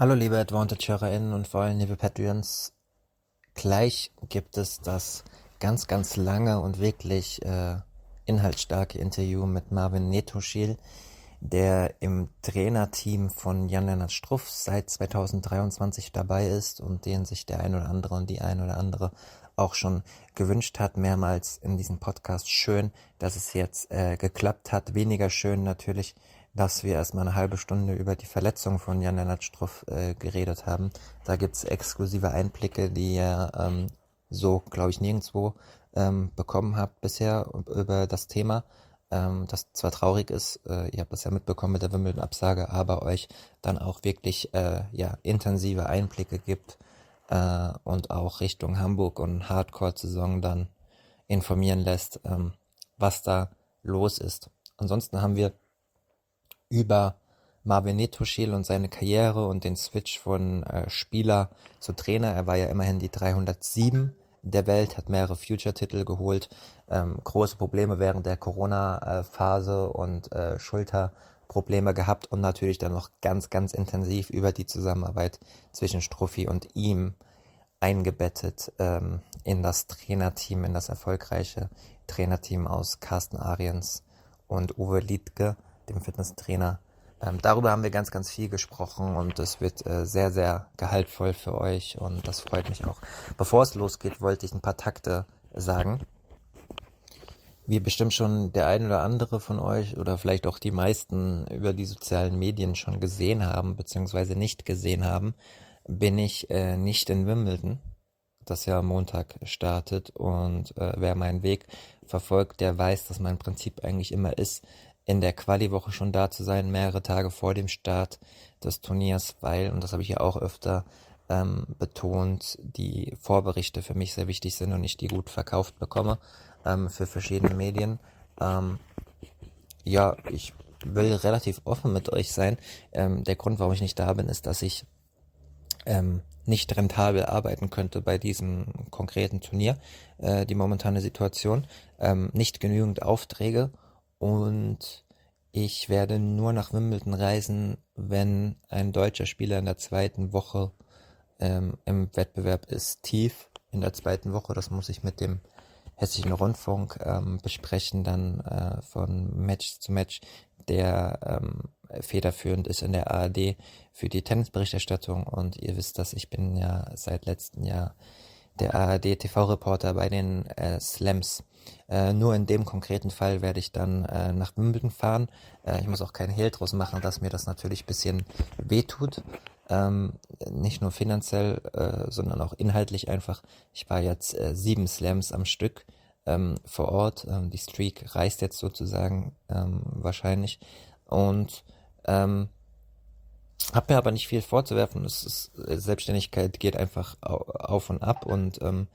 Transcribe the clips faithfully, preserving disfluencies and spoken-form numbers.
Hallo liebe Advantage-HörerInnen und vor allem liebe Patreons. Gleich gibt es das ganz, ganz lange und wirklich äh, inhaltsstarke Interview mit Marvin Nettoschil, der im Trainerteam von Jan-Lennart Struff seit zweitausenddreiundzwanzig dabei ist und den sich der ein oder andere und die ein oder andere auch schon gewünscht hat, mehrmals in diesem Podcast. Schön, dass es jetzt äh, geklappt hat. Weniger schön natürlich, dass wir erstmal eine halbe Stunde über die Verletzung von Jan-Lennart Struff äh, geredet haben. Da gibt's exklusive Einblicke, die ihr ähm, so, glaube ich, nirgendwo ähm, bekommen habt bisher über das Thema. Ähm, das zwar traurig ist, äh, ihr habt das ja mitbekommen mit der Wimbledon-Absage, aber euch dann auch wirklich äh, ja intensive Einblicke gibt äh, und auch Richtung Hamburg und Hardcore-Saison dann informieren lässt, ähm, was da los ist. Ansonsten haben wir über Marvin Nettoschil und seine Karriere und den Switch von äh, Spieler zu Trainer. Er war ja immerhin die dreihundertsieben der Welt, hat mehrere Future-Titel geholt, ähm, große Probleme während der Corona-Phase und äh, Schulterprobleme gehabt und natürlich dann noch ganz, ganz intensiv über die Zusammenarbeit zwischen Struffi und ihm eingebettet ähm, in das Trainerteam, in das erfolgreiche Trainerteam aus Carsten Ariens und Uwe Liedtke, dem Fitnesstrainer. Ähm, darüber haben wir ganz, ganz viel gesprochen und es wird äh, sehr, sehr gehaltvoll für euch und das freut mich auch. Bevor es losgeht, wollte ich ein paar Takte sagen. Wie bestimmt schon der ein oder andere von euch oder vielleicht auch die meisten über die sozialen Medien schon gesehen haben, beziehungsweise nicht gesehen haben, bin ich äh, nicht in Wimbledon, das ja am Montag startet, und äh, wer meinen Weg verfolgt, der weiß, dass mein Prinzip eigentlich immer ist, in der Quali-Woche schon da zu sein, mehrere Tage vor dem Start des Turniers, weil, und das habe ich ja auch öfter ähm, betont, die Vorberichte für mich sehr wichtig sind und ich die gut verkauft bekomme ähm, für verschiedene Medien. Ähm, ja, ich will relativ offen mit euch sein. Ähm, der Grund, warum ich nicht da bin, ist, dass ich ähm, nicht rentabel arbeiten könnte bei diesem konkreten Turnier, äh, die momentane Situation, ähm, nicht genügend Aufträge und ich werde nur nach Wimbledon reisen, wenn ein deutscher Spieler in der zweiten Woche ähm, im Wettbewerb ist, tief in der zweiten Woche. Das muss ich mit dem Hessischen Rundfunk ähm, besprechen, dann äh, von Match zu Match, der ähm, federführend ist in der A R D für die Tennisberichterstattung. Und ihr wisst, dass ich bin ja seit letztem Jahr der A R D-T V-Reporter bei den äh, Slams. Äh, nur in dem konkreten Fall werde ich dann äh, nach Wimbledon fahren. Äh, ich muss auch keinen Hehl draus machen, dass mir das natürlich ein bisschen wehtut. Ähm, nicht nur finanziell, äh, sondern auch inhaltlich einfach. Ich war jetzt äh, sieben Slams am Stück ähm, vor Ort. Ähm, die Streak reißt jetzt sozusagen ähm, wahrscheinlich. Und ähm, habe mir aber nicht viel vorzuwerfen. Es ist, Selbstständigkeit geht einfach auf und ab und ähm,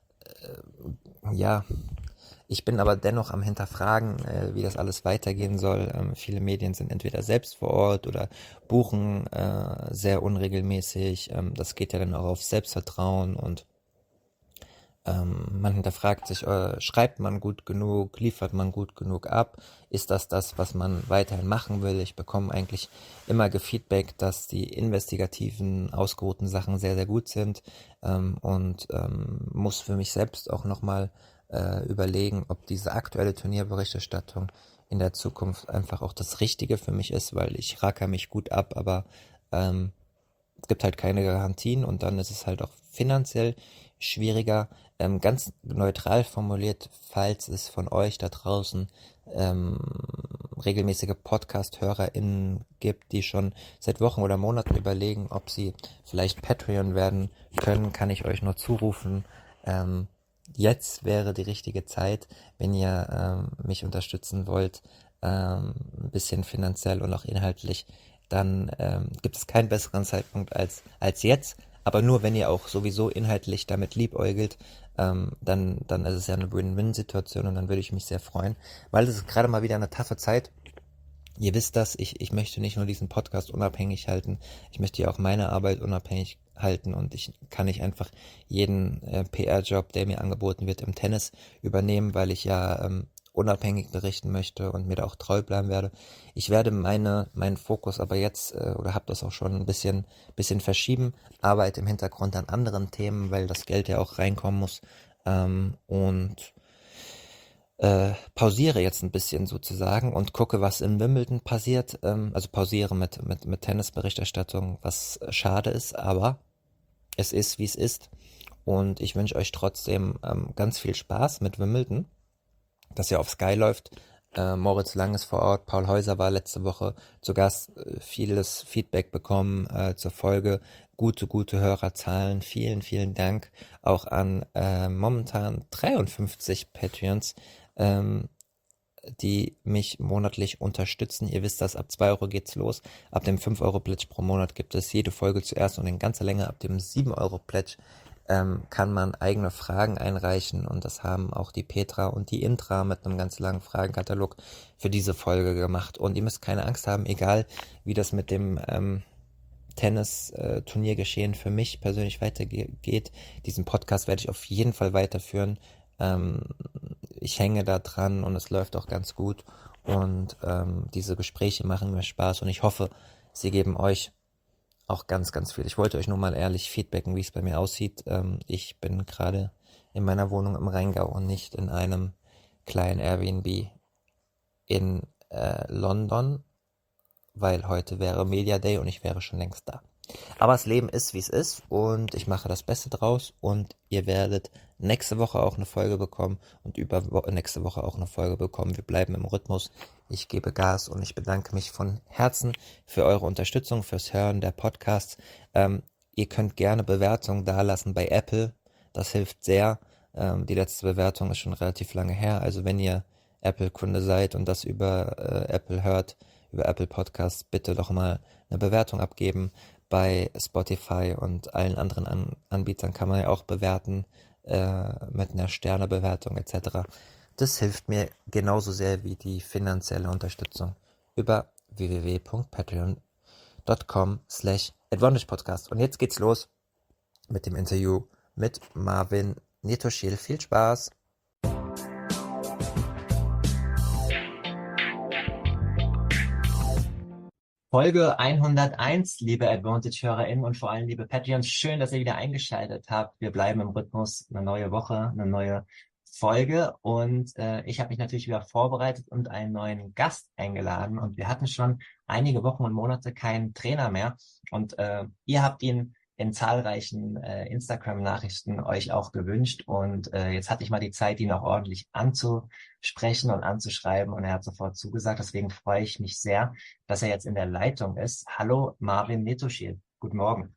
ja, ich bin aber dennoch am Hinterfragen, äh, wie das alles weitergehen soll. Ähm, viele Medien sind entweder selbst vor Ort oder buchen äh, sehr unregelmäßig. Ähm, das geht ja dann auch auf Selbstvertrauen und ähm, man hinterfragt sich, äh, schreibt man gut genug, liefert man gut genug ab, ist das das, was man weiterhin machen will? Ich bekomme eigentlich immer Gefeedback, dass die investigativen, ausgeruhten Sachen sehr, sehr gut sind ähm, und ähm, muss für mich selbst auch nochmal äh, überlegen, ob diese aktuelle Turnierberichterstattung in der Zukunft einfach auch das Richtige für mich ist, weil ich racker mich gut ab, aber ähm, es gibt halt keine Garantien und dann ist es halt auch finanziell schwieriger. Ähm, ganz neutral formuliert, falls es von euch da draußen ähm, regelmäßige Podcast-HörerInnen gibt, die schon seit Wochen oder Monaten überlegen, ob sie vielleicht Patreon werden können, kann ich euch nur zurufen, ähm, jetzt wäre die richtige Zeit, wenn ihr ähm, mich unterstützen wollt, ähm, ein bisschen finanziell und auch inhaltlich, dann ähm, gibt es keinen besseren Zeitpunkt als, als jetzt. Aber nur, wenn ihr auch sowieso inhaltlich damit liebäugelt, ähm, dann, dann ist es ja eine Win-Win-Situation und dann würde ich mich sehr freuen, weil es ist gerade mal wieder eine taffe Zeit. Ihr wisst das, ich, ich möchte nicht nur diesen Podcast unabhängig halten, ich möchte ja auch meine Arbeit unabhängig halten und ich kann nicht einfach jeden äh, P R-Job, der mir angeboten wird im Tennis übernehmen, weil ich ja ähm, unabhängig berichten möchte und mir da auch treu bleiben werde. Ich werde meine meinen Fokus aber jetzt äh, oder habe das auch schon ein bisschen bisschen verschieben, arbeite im Hintergrund an anderen Themen, weil das Geld ja auch reinkommen muss, ähm, und äh, pausiere jetzt ein bisschen sozusagen und gucke, was in Wimbledon passiert. Ähm, also pausiere mit mit mit Tennisberichterstattung, was schade ist, aber es ist, wie es ist. Und ich wünsche euch trotzdem ähm, ganz viel Spaß mit Wimbledon, das ja auf Sky läuft. Äh, Moritz Lang ist vor Ort, Paul Häuser war letzte Woche zu Gast, äh, vieles Feedback bekommen äh, zur Folge, gute, gute Hörerzahlen, vielen, vielen Dank auch an äh, momentan dreiundfünfzig Patreons, ähm, die mich monatlich unterstützen. Ihr wisst das, ab zwei Euro geht's los. Ab dem fünf Euro Pledge pro Monat gibt es jede Folge zuerst und in ganzer Länge. Ab dem sieben Euro Pledge ähm, kann man eigene Fragen einreichen und das haben auch die Petra und die Intra mit einem ganz langen Fragenkatalog für diese Folge gemacht. Und ihr müsst keine Angst haben, egal wie das mit dem ähm, Tennis-Turniergeschehen für mich persönlich weitergeht. Diesen Podcast werde ich auf jeden Fall weiterführen. Ähm, ich hänge da dran und es läuft auch ganz gut. Und ähm, diese Gespräche machen mir Spaß und ich hoffe, sie geben euch auch ganz, ganz viel. Ich wollte euch nur mal ehrlich feedbacken, wie es bei mir aussieht. Ähm, ich bin gerade in meiner Wohnung im Rheingau und nicht in einem kleinen Airbnb in äh, London, weil heute wäre Media Day und ich wäre schon längst da. Aber das Leben ist, wie es ist und ich mache das Beste draus und ihr werdet nächste Woche auch eine Folge bekommen und übernächste Woche auch eine Folge bekommen. Wir bleiben im Rhythmus. Ich gebe Gas und ich bedanke mich von Herzen für eure Unterstützung, fürs Hören der Podcasts. Ähm, ihr könnt gerne Bewertungen dalassen bei Apple. Das hilft sehr. Ähm, die letzte Bewertung ist schon relativ lange her. Also wenn ihr Apple-Kunde seid und das über äh, Apple hört, über Apple Podcasts, bitte doch mal eine Bewertung abgeben. Bei Spotify und allen anderen An- Anbietern kann man ja auch bewerten äh, mit einer Sternebewertung et cetera. Das hilft mir genauso sehr wie die finanzielle Unterstützung über w w w punkt patreon punkt com slash advantage podcast. Und jetzt geht's los mit dem Interview mit Marvin Netoschil. Viel Spaß! Folge hunderteins, liebe Advantage-HörerInnen und vor allem liebe Patreons, schön, dass ihr wieder eingeschaltet habt. Wir bleiben im Rhythmus, eine neue Woche, eine neue Folge und äh, ich habe mich natürlich wieder vorbereitet und einen neuen Gast eingeladen und wir hatten schon einige Wochen und Monate keinen Trainer mehr und äh, ihr habt ihn in zahlreichen äh, Instagram-Nachrichten euch auch gewünscht und äh, jetzt hatte ich mal die Zeit, ihn auch ordentlich anzusprechen und anzuschreiben und er hat sofort zugesagt, deswegen freue ich mich sehr, dass er jetzt in der Leitung ist. Hallo Marvin Netoschil, guten Morgen.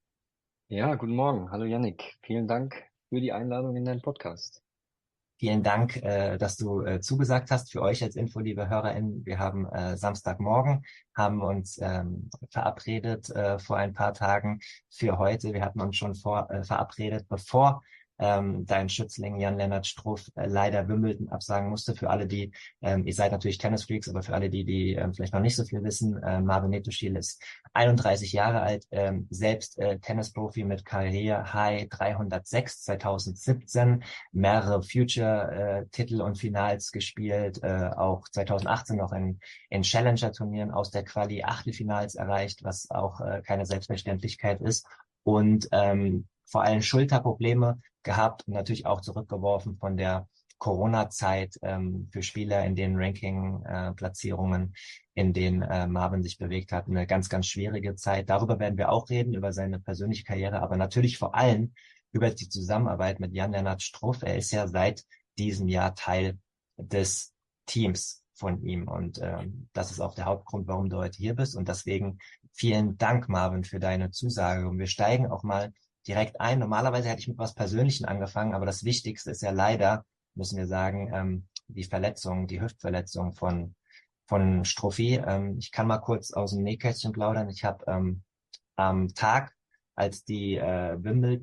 Ja, guten Morgen. Hallo Yannick. Vielen Dank für die Einladung in deinen Podcast. Vielen Dank, äh, dass du äh, zugesagt hast. Für euch als Info, liebe HörerInnen, wir haben äh, Samstagmorgen, haben uns ähm, verabredet äh, vor ein paar Tagen für heute. Wir hatten uns schon vor äh, verabredet, bevor ähm, dein Schützling Jan-Lennart Struff äh, leider Wimbledon absagen musste. Für alle, die, ähm, ihr seid natürlich Tennisfreaks, aber für alle, die, die ähm, vielleicht noch nicht so viel wissen, äh, Marvin Netoschil ist einunddreißig Jahre alt, ähm, selbst äh, Tennisprofi mit Karriere High dreihundertsechs zweitausendsiebzehn, mehrere Future-Titel äh, und Finals gespielt, äh, auch zweitausendachtzehn noch in, in Challenger-Turnieren aus der Quali Achtelfinals erreicht, was auch äh, keine Selbstverständlichkeit ist und ähm, vor allem Schulterprobleme gehabt und natürlich auch zurückgeworfen von der Corona-Zeit ähm, für Spieler in den Ranking-Platzierungen, äh, in denen äh, Marvin sich bewegt hat. Eine ganz, ganz schwierige Zeit. Darüber werden wir auch reden, über seine persönliche Karriere, aber natürlich vor allem über die Zusammenarbeit mit Jan-Lennart Struff. Er ist ja seit diesem Jahr Teil des Teams von ihm und ähm, das ist auch der Hauptgrund, warum du heute hier bist und deswegen vielen Dank, Marvin, für deine Zusage und wir steigen auch mal direkt ein. Normalerweise hätte ich mit was Persönlichem angefangen, aber das Wichtigste ist ja leider, müssen wir sagen, ähm, die Verletzung, die Hüftverletzung von von Struffi. Ähm, ich kann mal kurz aus dem Nähkästchen plaudern. Ich habe ähm, am Tag, als die äh,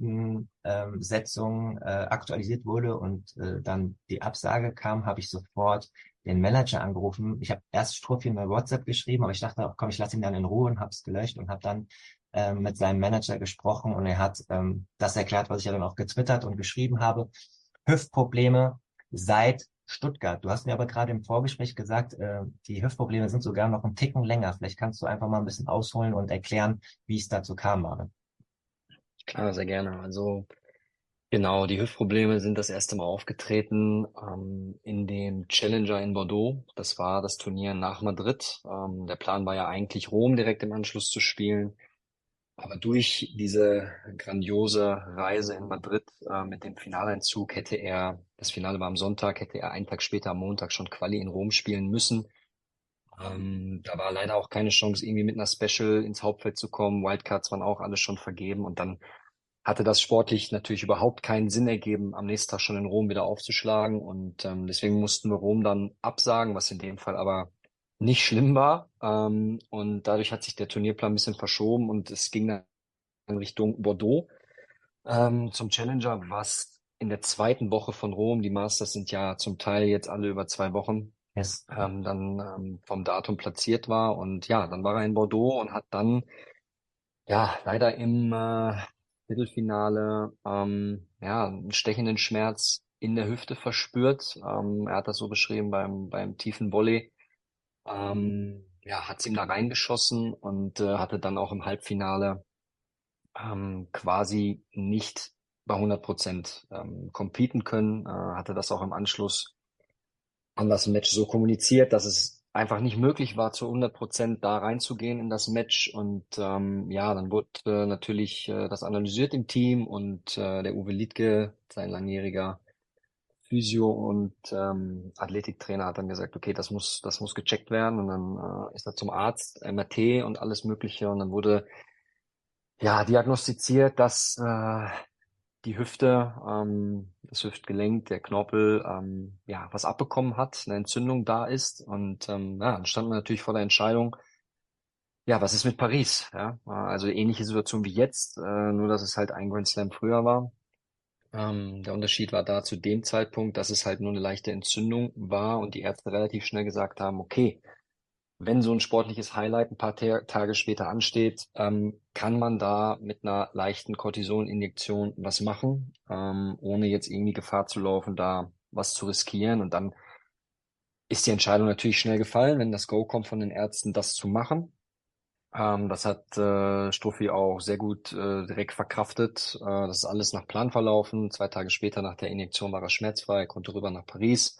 Wimbledon-Setzung äh, aktualisiert wurde und äh, dann die Absage kam, habe ich sofort den Manager angerufen. Ich habe erst Struffi in WhatsApp geschrieben, aber ich dachte, oh, komm, ich lasse ihn dann in Ruhe und habe es gelöscht und habe dann ähm, mit seinem Manager gesprochen und er hat ähm, das erklärt, was ich ja dann auch getwittert und geschrieben habe. Hüftprobleme seit Stuttgart. Du hast mir aber gerade im Vorgespräch gesagt, äh, die Hüftprobleme sind sogar noch einen Ticken länger. Vielleicht kannst du einfach mal ein bisschen ausholen und erklären, wie es dazu kam, Marvin. Klar, sehr gerne. Also genau, die Hüftprobleme sind das erste Mal aufgetreten ähm, in dem Challenger in Bordeaux. Das war das Turnier nach Madrid. Ähm, der Plan war ja eigentlich Rom direkt im Anschluss zu spielen. Aber durch diese grandiose Reise in Madrid äh, mit dem Finaleinzug hätte er, das Finale war am Sonntag, hätte er einen Tag später am Montag schon Quali in Rom spielen müssen. Ähm, da war leider auch keine Chance, irgendwie mit einer Special ins Hauptfeld zu kommen. Wildcards waren auch alle schon vergeben und dann hatte das sportlich natürlich überhaupt keinen Sinn ergeben, am nächsten Tag schon in Rom wieder aufzuschlagen. Und ähm, deswegen mussten wir Rom dann absagen, was in dem Fall aber nicht schlimm war. Ähm, und dadurch hat sich der Turnierplan ein bisschen verschoben und es ging dann in Richtung Bordeaux ähm, zum Challenger, was in der zweiten Woche von Rom, die Masters sind ja zum Teil jetzt alle über zwei Wochen, Yes. ähm, dann ähm, vom Datum platziert war. Und ja, dann war er in Bordeaux und hat dann ja leider im äh, Viertelfinale ähm, ja einen stechenden Schmerz in der Hüfte verspürt. Ähm, er hat das so beschrieben beim beim tiefen Volley. Ähm, ja, hat's ihm da reingeschossen und äh, hatte dann auch im Halbfinale ähm, quasi nicht bei hundert Prozent ähm, competen können. Äh, hatte das auch im Anschluss an das Match so kommuniziert, dass es einfach nicht möglich war, zu hundert Prozent da reinzugehen in das Match. Und ähm, ja, dann wurde äh, natürlich äh, das analysiert im Team und äh, der Uwe Liedtke, sein langjähriger Physio und ähm, Athletiktrainer, hat dann gesagt, okay, das muss, das muss gecheckt werden. Und dann äh, ist er zum Arzt, M R T und alles Mögliche. Und dann wurde ja diagnostiziert, dass äh, die Hüfte, ähm, das Hüftgelenk, der Knorpel, ähm, ja, was abbekommen hat, eine Entzündung da ist. Und ähm, ja, dann standen wir natürlich vor der Entscheidung, ja, was ist mit Paris? Ja, äh, also ähnliche Situation wie jetzt, äh, nur dass es halt ein Grand Slam früher war. Ähm, der Unterschied war da zu dem Zeitpunkt, dass es halt nur eine leichte Entzündung war und die Ärzte relativ schnell gesagt haben, okay, wenn so ein sportliches Highlight ein paar Ta Tage später ansteht, ähm, kann man da mit einer leichten Cortisoninjektion was machen, ähm, ohne jetzt irgendwie Gefahr zu laufen, da was zu riskieren. Und dann ist die Entscheidung natürlich schnell gefallen, wenn das Go kommt von den Ärzten, das zu machen. Ähm, das hat äh, Struffi auch sehr gut äh, direkt verkraftet. Äh, das ist alles nach Plan verlaufen. Zwei Tage später nach der Injektion war er schmerzfrei, konnte rüber nach Paris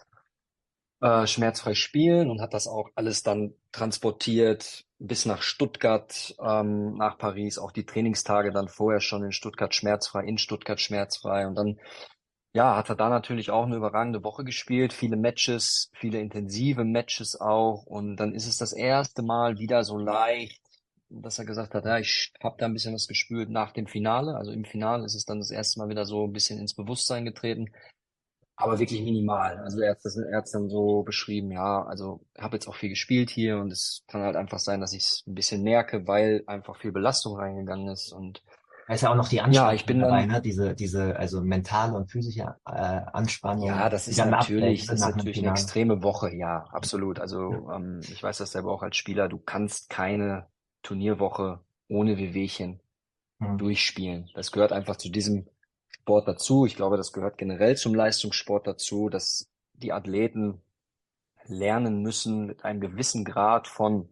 äh, schmerzfrei spielen und hat das auch alles dann transportiert bis nach Stuttgart, ähm, nach Paris, auch die Trainingstage dann vorher schon in Stuttgart schmerzfrei, in Stuttgart schmerzfrei und dann, ja, hat er da natürlich auch eine überragende Woche gespielt, viele Matches, viele intensive Matches auch und dann ist es das erste Mal wieder so leicht, dass er gesagt hat, ja, ich habe da ein bisschen was gespürt nach dem Finale, also im Finale ist es dann das erste Mal wieder so ein bisschen ins Bewusstsein getreten. Aber wirklich minimal. Also er hat das, er hat's dann so beschrieben, ja, also ich habe jetzt auch viel gespielt hier und es kann halt einfach sein, dass ich es ein bisschen merke, weil einfach viel Belastung reingegangen ist. Und Da ist ja auch noch die ja, Anspannung ich bin dabei, dann, ne? Diese, diese, also mentale und physische äh, ja, Anspannung, das die ist dann abfällt, natürlich, ne, das ist nach einem natürlich eine Finale. extreme Woche, ja, absolut. Ja. Also ähm, ich weiß das selber auch als Spieler, du kannst keine Turnierwoche ohne Wehwehchen Hm. durchspielen. Das gehört einfach zu diesem Sport dazu. Ich glaube, das gehört generell zum Leistungssport dazu, dass die Athleten lernen müssen, mit einem gewissen Grad von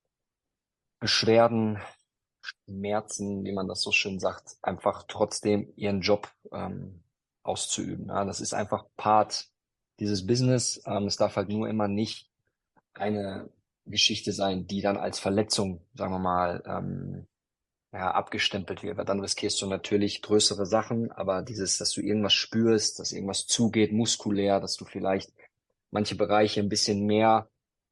Beschwerden, Schmerzen, wie man das so schön sagt, einfach trotzdem ihren Job ähm, auszuüben. Ja, das ist einfach Part dieses Business. Ähm, es darf halt nur immer nicht eine Geschichte sein, die dann als Verletzung, sagen wir mal, ähm, ja, abgestempelt wird. Weil dann riskierst du natürlich größere Sachen, aber dieses, dass du irgendwas spürst, dass irgendwas zugeht, muskulär, dass du vielleicht manche Bereiche ein bisschen mehr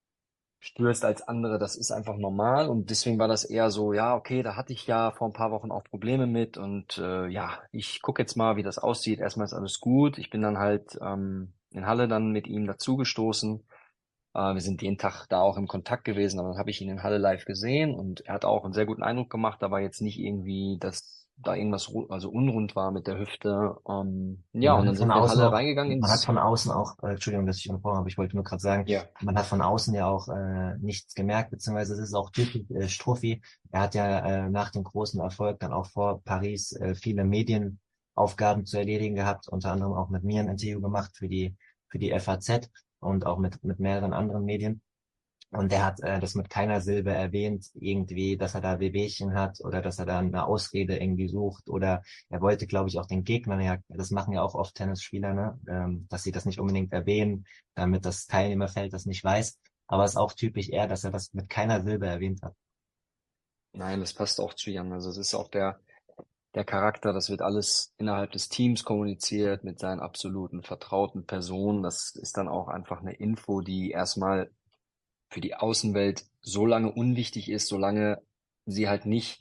stürzt als andere, das ist einfach normal und deswegen war das eher so, ja, okay, da hatte ich ja vor ein paar Wochen auch Probleme mit und äh, ja, ich gucke jetzt mal, wie das aussieht. Erstmal ist alles gut. Ich bin dann halt ähm, in Halle dann mit ihm dazugestoßen. Äh, wir sind jeden Tag da auch im Kontakt gewesen, aber dann habe ich ihn in Halle live gesehen und er hat auch einen sehr guten Eindruck gemacht. Da war jetzt nicht irgendwie, dass da irgendwas ru- also unrund war mit der Hüfte. Ähm, Ja, ja, und man dann hat von sind wir in außen Halle auch, reingegangen man hat ins, von außen auch, äh, Entschuldigung, dass ich unterbrochen habe, ich wollte nur gerade sagen, ja. man hat von außen ja auch äh, nichts gemerkt, beziehungsweise es ist auch typisch äh, Struffi. Er hat ja äh, nach dem großen Erfolg dann auch vor Paris äh, viele Medienaufgaben zu erledigen gehabt, unter anderem auch mit mir ein Interview gemacht für die für die F A Z und auch mit, mit mehreren anderen Medien. Und der hat äh, das mit keiner Silbe erwähnt, irgendwie, dass er da Wehwehchen hat oder dass er da eine Ausrede irgendwie sucht. Oder er wollte, glaube ich, auch den Gegnern, ja, das machen ja auch oft Tennisspieler, ne, ähm, dass sie das nicht unbedingt erwähnen, damit das Teilnehmerfeld das nicht weiß. Aber es ist auch typisch er, dass er das mit keiner Silbe erwähnt hat. Nein, das passt auch zu Jan. Also es ist auch der, der Charakter, das wird alles innerhalb des Teams kommuniziert mit seinen absoluten vertrauten Personen. Das ist dann auch einfach eine Info, die erstmal für die Außenwelt so lange unwichtig ist, solange sie halt nicht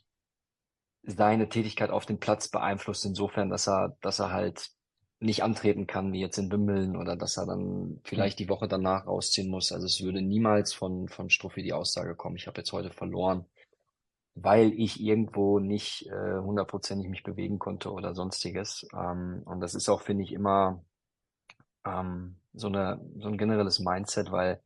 seine Tätigkeit auf dem Platz beeinflusst, insofern, dass er, dass er halt nicht antreten kann, wie jetzt in Wimbledon, oder dass er dann Hm. vielleicht die Woche danach rausziehen muss. Also es würde niemals von, von Struffi die Aussage kommen, ich habe jetzt heute verloren, weil ich irgendwo nicht äh, hundertprozentig mich bewegen konnte oder sonstiges. Ähm, und das ist auch, finde ich, immer ähm, so eine, so ein generelles Mindset, weil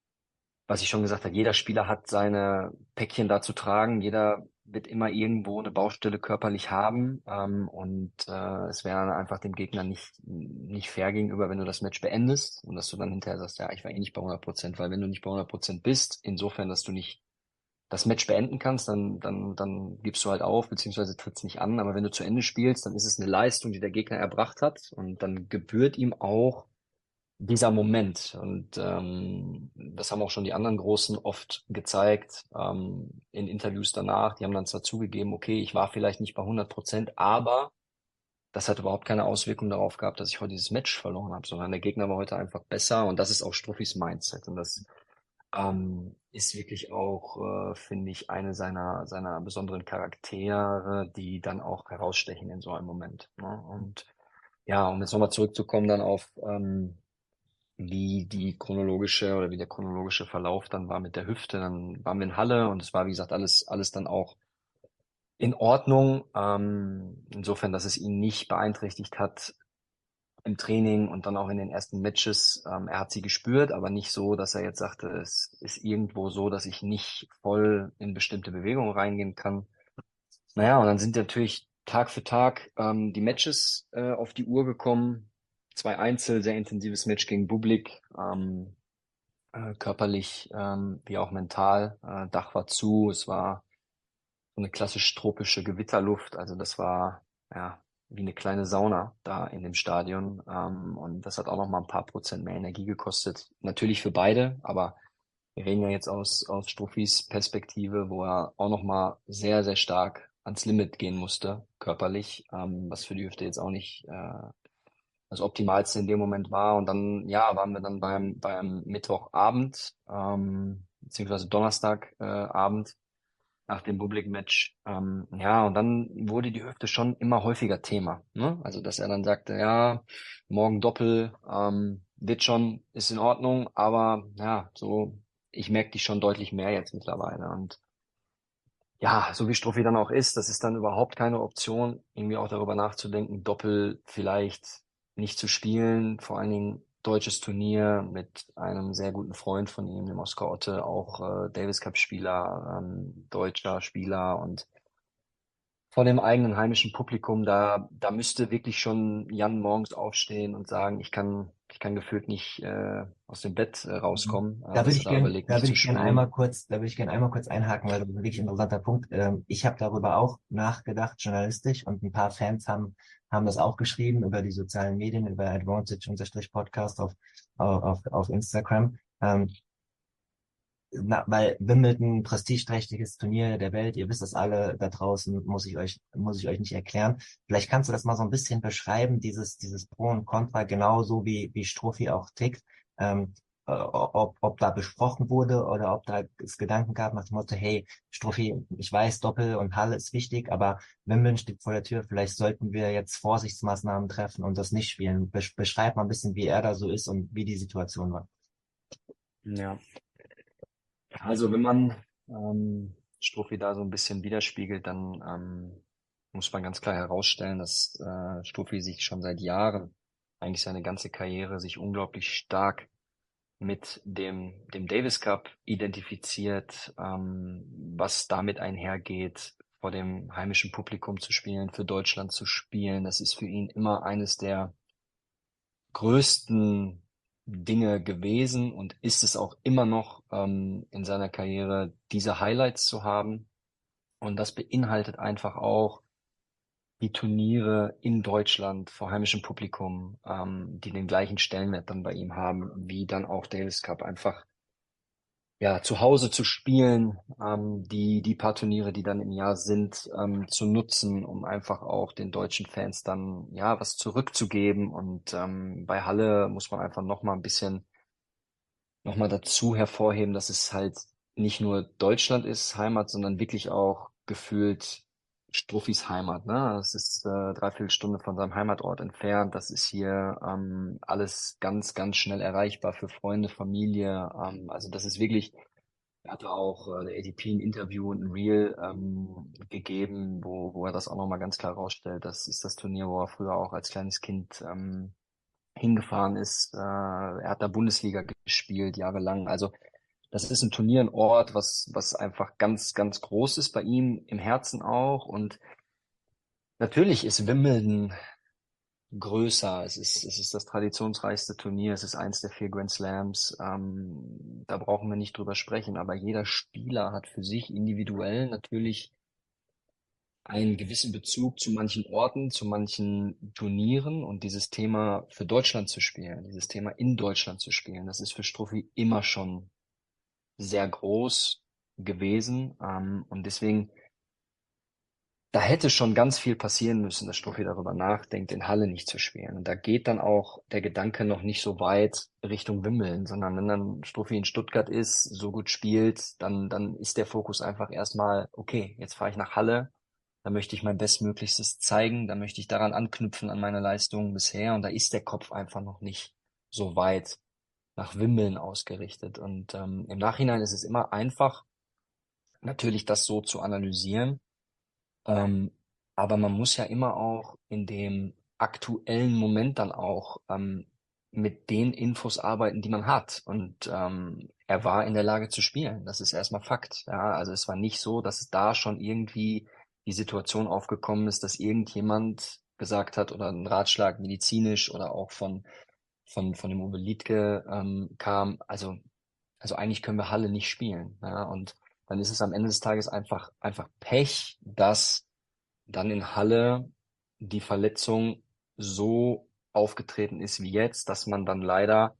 was ich schon gesagt habe, jeder Spieler hat seine Päckchen da zu tragen. Jeder wird immer irgendwo eine Baustelle körperlich haben. Ähm, und äh, es wäre einfach dem Gegner nicht, nicht fair gegenüber, wenn du das Match beendest und dass du dann hinterher sagst, ja, ich war eh nicht bei hundert Prozent, weil wenn du nicht bei hundert Prozent bist, insofern, dass du nicht das Match beenden kannst, dann, dann, dann gibst du halt auf, beziehungsweise trittst nicht an. Aber wenn du zu Ende spielst, dann ist es eine Leistung, die der Gegner erbracht hat. Und dann gebührt ihm auch dieser Moment. Und ähm, das haben auch schon die anderen Großen oft gezeigt, ähm, in Interviews danach. Die haben dann zwar zugegeben, okay, ich war vielleicht nicht bei hundert Prozent, aber das hat überhaupt keine Auswirkung darauf gehabt, dass ich heute dieses Match verloren habe, sondern der Gegner war heute einfach besser. Und das ist auch Struffis Mindset. Und das ähm, ist wirklich auch, äh, finde ich, eine seiner, seiner besonderen Charaktere, die dann auch herausstechen in so einem Moment. Ne? Und ja, um jetzt nochmal zurückzukommen dann auf ähm, wie die chronologische oder wie der chronologische Verlauf dann war mit der Hüfte. Dann waren wir in Halle und es war, wie gesagt, alles, alles dann auch in Ordnung. Ähm, insofern, dass es ihn nicht beeinträchtigt hat im Training und dann auch in den ersten Matches. Ähm, er hat sie gespürt, aber nicht so, dass er jetzt sagte, es ist irgendwo so, dass ich nicht voll in bestimmte Bewegungen reingehen kann. Naja, und dann sind natürlich Tag für Tag ähm, die Matches äh, auf die Uhr gekommen. Zwei Einzel, sehr intensives Match gegen Bublik. Ähm, äh, körperlich ähm, wie auch mental. Äh, Dach war zu, es war so eine klassisch tropische Gewitterluft, also das war ja wie eine kleine Sauna da in dem Stadion. Ähm, und das hat auch noch mal ein paar Prozent mehr Energie gekostet. Natürlich für beide, aber wir reden ja jetzt aus, aus Struffis Perspektive, wo er auch noch mal sehr, sehr stark ans Limit gehen musste, körperlich, ähm, was für die Hüfte jetzt auch nicht äh, das Optimalste in dem Moment war. Und dann, ja, waren wir dann beim, beim Mittwochabend, ähm, beziehungsweise Donnerstagabend äh, Abend nach dem Public-Match. Ähm, ja, und dann wurde die Hüfte schon immer häufiger Thema. Ne? Also, dass er dann sagte, ja, morgen Doppel, ähm, wird schon, ist in Ordnung, aber ja, so, ich merke die schon deutlich mehr jetzt mittlerweile. Und ja, so wie Struffi dann auch ist, das ist dann überhaupt keine Option, irgendwie auch darüber nachzudenken, Doppel vielleicht nicht zu spielen. Vor allen Dingen deutsches Turnier mit einem sehr guten Freund von ihm, dem Oskar Otte, auch äh, Davis Cup Spieler, ähm, deutscher Spieler und vor dem eigenen heimischen Publikum, da, da müsste wirklich schon Jan morgens aufstehen und sagen, ich kann, ich kann gefühlt nicht äh, aus dem Bett äh, Mhm. rauskommen, äh, Da würde dass er ich da gern, überlegt, da nicht würde zu ich gern einmal spielen. kurz, da würde ich gern einmal kurz einhaken, weil das ist ein wirklich interessanter Punkt. Ähm, ich habe darüber auch nachgedacht, journalistisch, und ein paar Fans haben, haben das auch geschrieben über die sozialen Medien, über Advantage-Podcast auf, auf, auf Instagram. Ähm, na, weil Wimbledon, prestigeträchtiges Turnier der Welt, ihr wisst das alle da draußen, muss ich euch, muss ich euch nicht erklären. Vielleicht kannst du das mal so ein bisschen beschreiben, dieses, dieses Pro und Contra, genauso wie, wie Strophi auch tickt. Ähm, äh, ob, ob da besprochen wurde oder ob da es Gedanken gab nach dem Motto, hey, Strophi, ich weiß, Doppel und Halle ist wichtig, aber Wimbledon steht vor der Tür, vielleicht sollten wir jetzt Vorsichtsmaßnahmen treffen und das nicht spielen. Besch beschreib mal ein bisschen, wie er da so ist und wie die Situation war. Ja. Also wenn man ähm, Strophi da so ein bisschen widerspiegelt, dann ähm, muss man ganz klar herausstellen, dass äh, Strophi sich schon seit Jahren, eigentlich seine ganze Karriere, sich unglaublich stark mit dem, dem Davis Cup identifiziert, ähm, was damit einhergeht, vor dem heimischen Publikum zu spielen, für Deutschland zu spielen. Das ist für ihn immer eines der größten Dinge gewesen und ist es auch immer noch ähm, in seiner Karriere, diese Highlights zu haben. Und das beinhaltet einfach auch die Turniere in Deutschland vor heimischem Publikum, ähm, die den gleichen Stellenwert dann bei ihm haben, wie dann auch Davis Cup. Einfach ja, zu Hause zu spielen, ähm, die, die paar Turniere, die dann im Jahr sind, ähm, zu nutzen, um einfach auch den deutschen Fans dann, ja, was zurückzugeben. Und ähm, bei Halle muss man einfach noch mal ein bisschen, noch mal dazu hervorheben, dass es halt nicht nur Deutschland ist, Heimat, sondern wirklich auch gefühlt Struffis Heimat, ne? Das ist äh, dreiviertel Stunde von seinem Heimatort entfernt. Das ist hier ähm, alles ganz, ganz schnell erreichbar für Freunde, Familie. Ähm, also das ist wirklich, er hatte auch äh, der A T P ein Interview und ein Reel ähm, gegeben, wo, wo er das auch nochmal ganz klar rausstellt. Das ist das Turnier, wo er früher auch als kleines Kind ähm, hingefahren ist. Äh, er hat da Bundesliga gespielt, jahrelang. Also das ist ein Turnier, ein Ort, was, was einfach ganz, ganz groß ist bei ihm, im Herzen auch. Und natürlich ist Wimbledon größer. Es ist, es ist das traditionsreichste Turnier. Es ist eins der vier Grand Slams. Ähm, da brauchen wir nicht drüber sprechen. Aber jeder Spieler hat für sich individuell natürlich einen gewissen Bezug zu manchen Orten, zu manchen Turnieren und dieses Thema für Deutschland zu spielen, dieses Thema in Deutschland zu spielen, das ist für Struffi immer schon sehr groß gewesen. Ähm, und deswegen da hätte schon ganz viel passieren müssen, dass Struffi darüber nachdenkt, in Halle nicht zu spielen. Und da geht dann auch der Gedanke noch nicht so weit Richtung Wimbledon, sondern wenn dann Struffi in Stuttgart ist, so gut spielt, dann, dann ist der Fokus einfach erstmal, okay, jetzt fahre ich nach Halle, da möchte ich mein Bestmöglichstes zeigen, da möchte ich daran anknüpfen an meine Leistungen bisher und da ist der Kopf einfach noch nicht so weit nach Wimbledon ausgerichtet. Und ähm, im Nachhinein ist es immer einfach, natürlich das so zu analysieren, ähm, aber man muss ja immer auch in dem aktuellen Moment dann auch ähm, mit den Infos arbeiten, die man hat. Und ähm, er war in der Lage zu spielen. Das ist erstmal Fakt. Ja, also es war nicht so, dass es da schon irgendwie die Situation aufgekommen ist, dass irgendjemand gesagt hat oder ein Ratschlag medizinisch oder auch von von von dem Uwe Liedtke ähm, kam. Also also eigentlich können wir Halle nicht spielen. Ja, und dann ist es am Ende des Tages einfach einfach Pech, dass dann in Halle die Verletzung so aufgetreten ist wie jetzt, dass man dann leider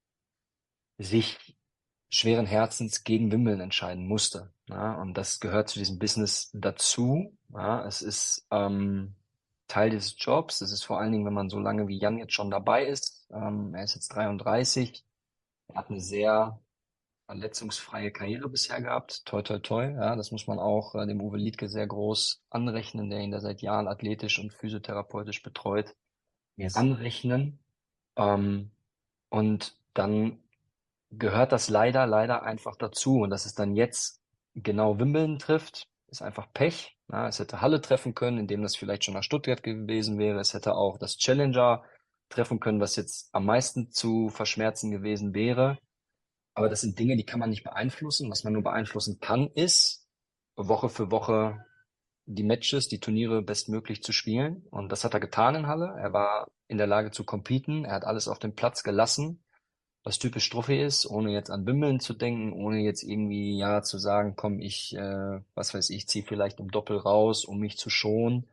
sich schweren Herzens gegen Wimbledon entscheiden musste. Ja, und das gehört zu diesem Business dazu. Ja, es ist ähm, Teil des Jobs. Es ist vor allen Dingen, wenn man so lange wie Jan jetzt schon dabei ist. Ähm, er ist jetzt dreiunddreißig. Er hat eine sehr verletzungsfreie Karriere bisher gehabt. Toi, toi, toi. Ja, das muss man auch äh, dem Uwe Liedtke sehr groß anrechnen, der ihn da seit Jahren athletisch und physiotherapeutisch betreut, Yes. anrechnen. Ähm, und dann gehört das leider, leider einfach dazu. Und dass es dann jetzt genau Wimbledon trifft, ist einfach Pech. Ja, es hätte Halle treffen können, indem das vielleicht schon nach Stuttgart gewesen wäre. Es hätte auch das Challenger treffen können, was jetzt am meisten zu verschmerzen gewesen wäre. Aber das sind Dinge, die kann man nicht beeinflussen. Was man nur beeinflussen kann, ist, Woche für Woche die Matches, die Turniere bestmöglich zu spielen. Und das hat er getan in Halle. Er war in der Lage zu competen. Er hat alles auf den Platz gelassen, was typisch Struffi ist, ohne jetzt an Wimbledon zu denken, ohne jetzt irgendwie, ja, zu sagen, komm, ich, äh, was weiß ich, zieh vielleicht im Doppel raus, um mich zu schonen.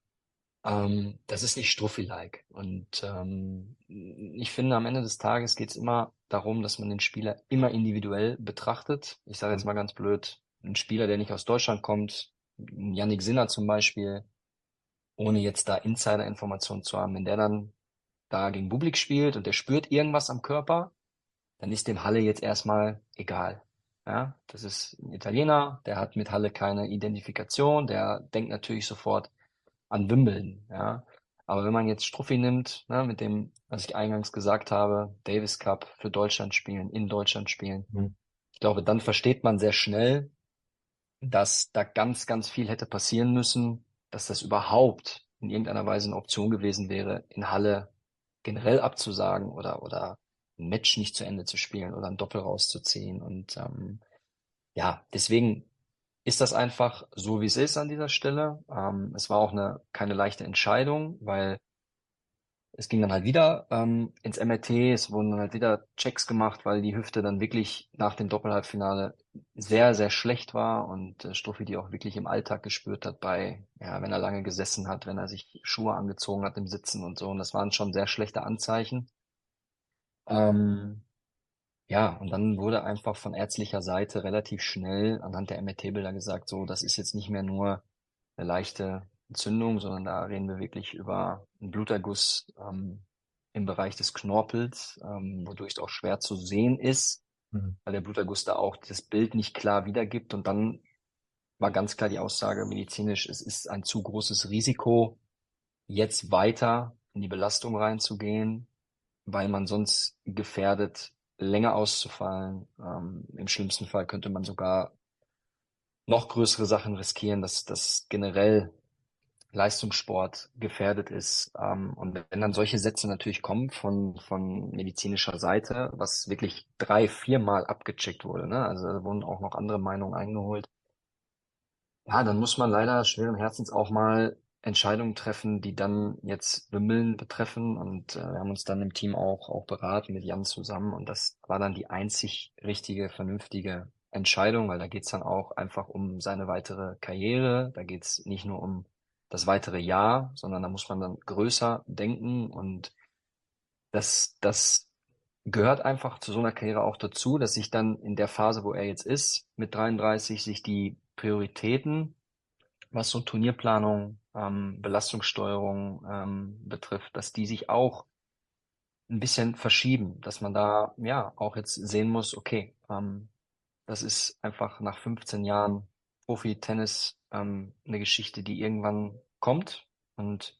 Ähm, das ist nicht Struffi-like. Und ähm, ich finde, am Ende des Tages geht es immer darum, dass man den Spieler immer individuell betrachtet. Ich sage jetzt mal ganz blöd, ein Spieler, der nicht aus Deutschland kommt, ein Yannick Sinner zum Beispiel, ohne jetzt da Insider-Informationen zu haben, wenn der dann da gegen Bublik spielt und der spürt irgendwas am Körper, dann ist dem Halle jetzt erstmal egal. Ja, das ist ein Italiener, der hat mit Halle keine Identifikation, der denkt natürlich sofort an Wimbledon, ja. Aber wenn man jetzt Struffi nimmt, ne, mit dem, was ich eingangs gesagt habe, Davis Cup für Deutschland spielen, in Deutschland spielen, Mhm. ich glaube, dann versteht man sehr schnell, dass da ganz, ganz viel hätte passieren müssen, dass das überhaupt in irgendeiner Weise eine Option gewesen wäre, in Halle generell abzusagen oder, oder ein Match nicht zu Ende zu spielen oder ein Doppel rauszuziehen. Und ähm, ja, deswegen ist das einfach so, wie es ist an dieser Stelle. Ähm, es war auch eine keine leichte Entscheidung, weil es ging dann halt wieder ähm, ins M R T, es wurden dann halt wieder Checks gemacht, weil die Hüfte dann wirklich nach dem Doppelhalbfinale sehr, sehr schlecht war und äh, Struffi die auch wirklich im Alltag gespürt hat bei, ja, wenn er lange gesessen hat, wenn er sich Schuhe angezogen hat im Sitzen und so. Und das waren schon sehr schlechte Anzeichen. Ähm, ja, und dann wurde einfach von ärztlicher Seite relativ schnell anhand der M R T-Bilder gesagt, so, das ist jetzt nicht mehr nur eine leichte Entzündung, sondern da reden wir wirklich über einen Bluterguss ähm, im Bereich des Knorpels, ähm, wodurch es auch schwer zu sehen ist, Mhm. weil der Bluterguss da auch das Bild nicht klar wiedergibt. Und dann war ganz klar die Aussage medizinisch, es ist ein zu großes Risiko, jetzt weiter in die Belastung reinzugehen, weil man sonst gefährdet, länger auszufallen. Ähm, im schlimmsten Fall könnte man sogar noch größere Sachen riskieren, dass das generell Leistungssport gefährdet ist. Ähm, und wenn dann solche Sätze natürlich kommen von, von medizinischer Seite, was wirklich drei, viermal abgecheckt wurde, ne? Also da wurden auch noch andere Meinungen eingeholt. Ja, dann muss man leider schweren Herzens auch mal Entscheidungen treffen, die dann jetzt Wimbledon betreffen. Und äh, wir haben uns dann im Team auch, auch beraten mit Jan zusammen. Und das war dann die einzig richtige, vernünftige Entscheidung, weil da geht's dann auch einfach um seine weitere Karriere. Da geht's nicht nur um das weitere Jahr, sondern da muss man dann größer denken. Und das, das gehört einfach zu so einer Karriere auch dazu, dass sich dann in der Phase, wo er jetzt ist, mit dreiunddreißig, sich die Prioritäten, was so Turnierplanung, ähm, Belastungssteuerung ähm, betrifft, dass die sich auch ein bisschen verschieben, dass man da ja auch jetzt sehen muss, okay, ähm, das ist einfach nach fünfzehn Jahren Profi-Tennis ähm, eine Geschichte, die irgendwann kommt und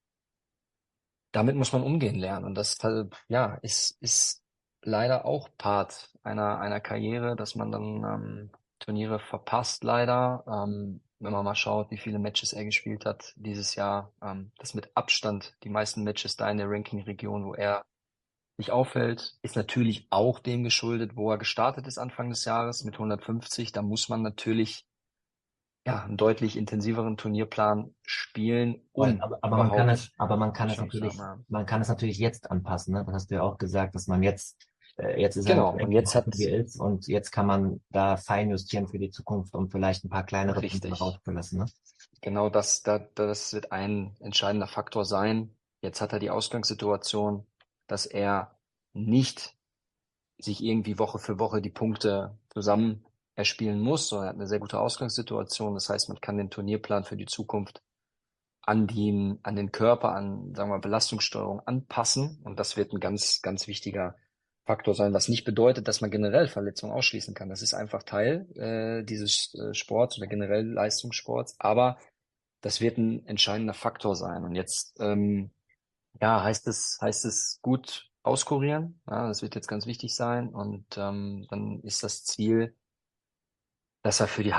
damit muss man umgehen lernen. Und das halt, ja, ist, ist leider auch Part einer, einer Karriere, dass man dann ähm, Turniere verpasst, leider. Ähm, wenn man mal schaut, wie viele Matches er gespielt hat dieses Jahr, ähm, das mit Abstand die meisten Matches da in der Ranking-Region, wo er sich aufhält, ist natürlich auch dem geschuldet, wo er gestartet ist Anfang des Jahres mit hundertfünfzig. Da muss man natürlich ja einen deutlich intensiveren Turnierplan spielen, Weil, um aber, aber man kann es, überhaupt aber man eine kann es Chance zu haben. natürlich, Ja. man kann es natürlich jetzt anpassen, ne? Das hast du ja auch gesagt, dass man jetzt, äh, jetzt ist ein Genau, und Ranking jetzt offen, hat wie er ist, und jetzt kann man da fein justieren für die Zukunft, um vielleicht ein paar kleinere Punkte noch richtig, rauszulassen, ne? genau das, da, das wird ein entscheidender Faktor sein. Jetzt hat er die Ausgangssituation, dass er nicht sich irgendwie Woche für Woche die Punkte zusammen erspielen muss, sondern er hat eine sehr gute Ausgangssituation. Das heißt, man kann den Turnierplan für die Zukunft an den, an den Körper, an, sagen wir, Belastungssteuerung anpassen. Und das wird ein ganz, ganz wichtiger Faktor sein, was nicht bedeutet, dass man generell Verletzungen ausschließen kann. Das ist einfach Teil äh, dieses äh, Sports oder generell Leistungssports. Aber das wird ein entscheidender Faktor sein. Und jetzt, ähm, ja, heißt es, heißt es gut auskurieren. Ja, das wird jetzt ganz wichtig sein. Und ähm, dann ist das Ziel, dass er für die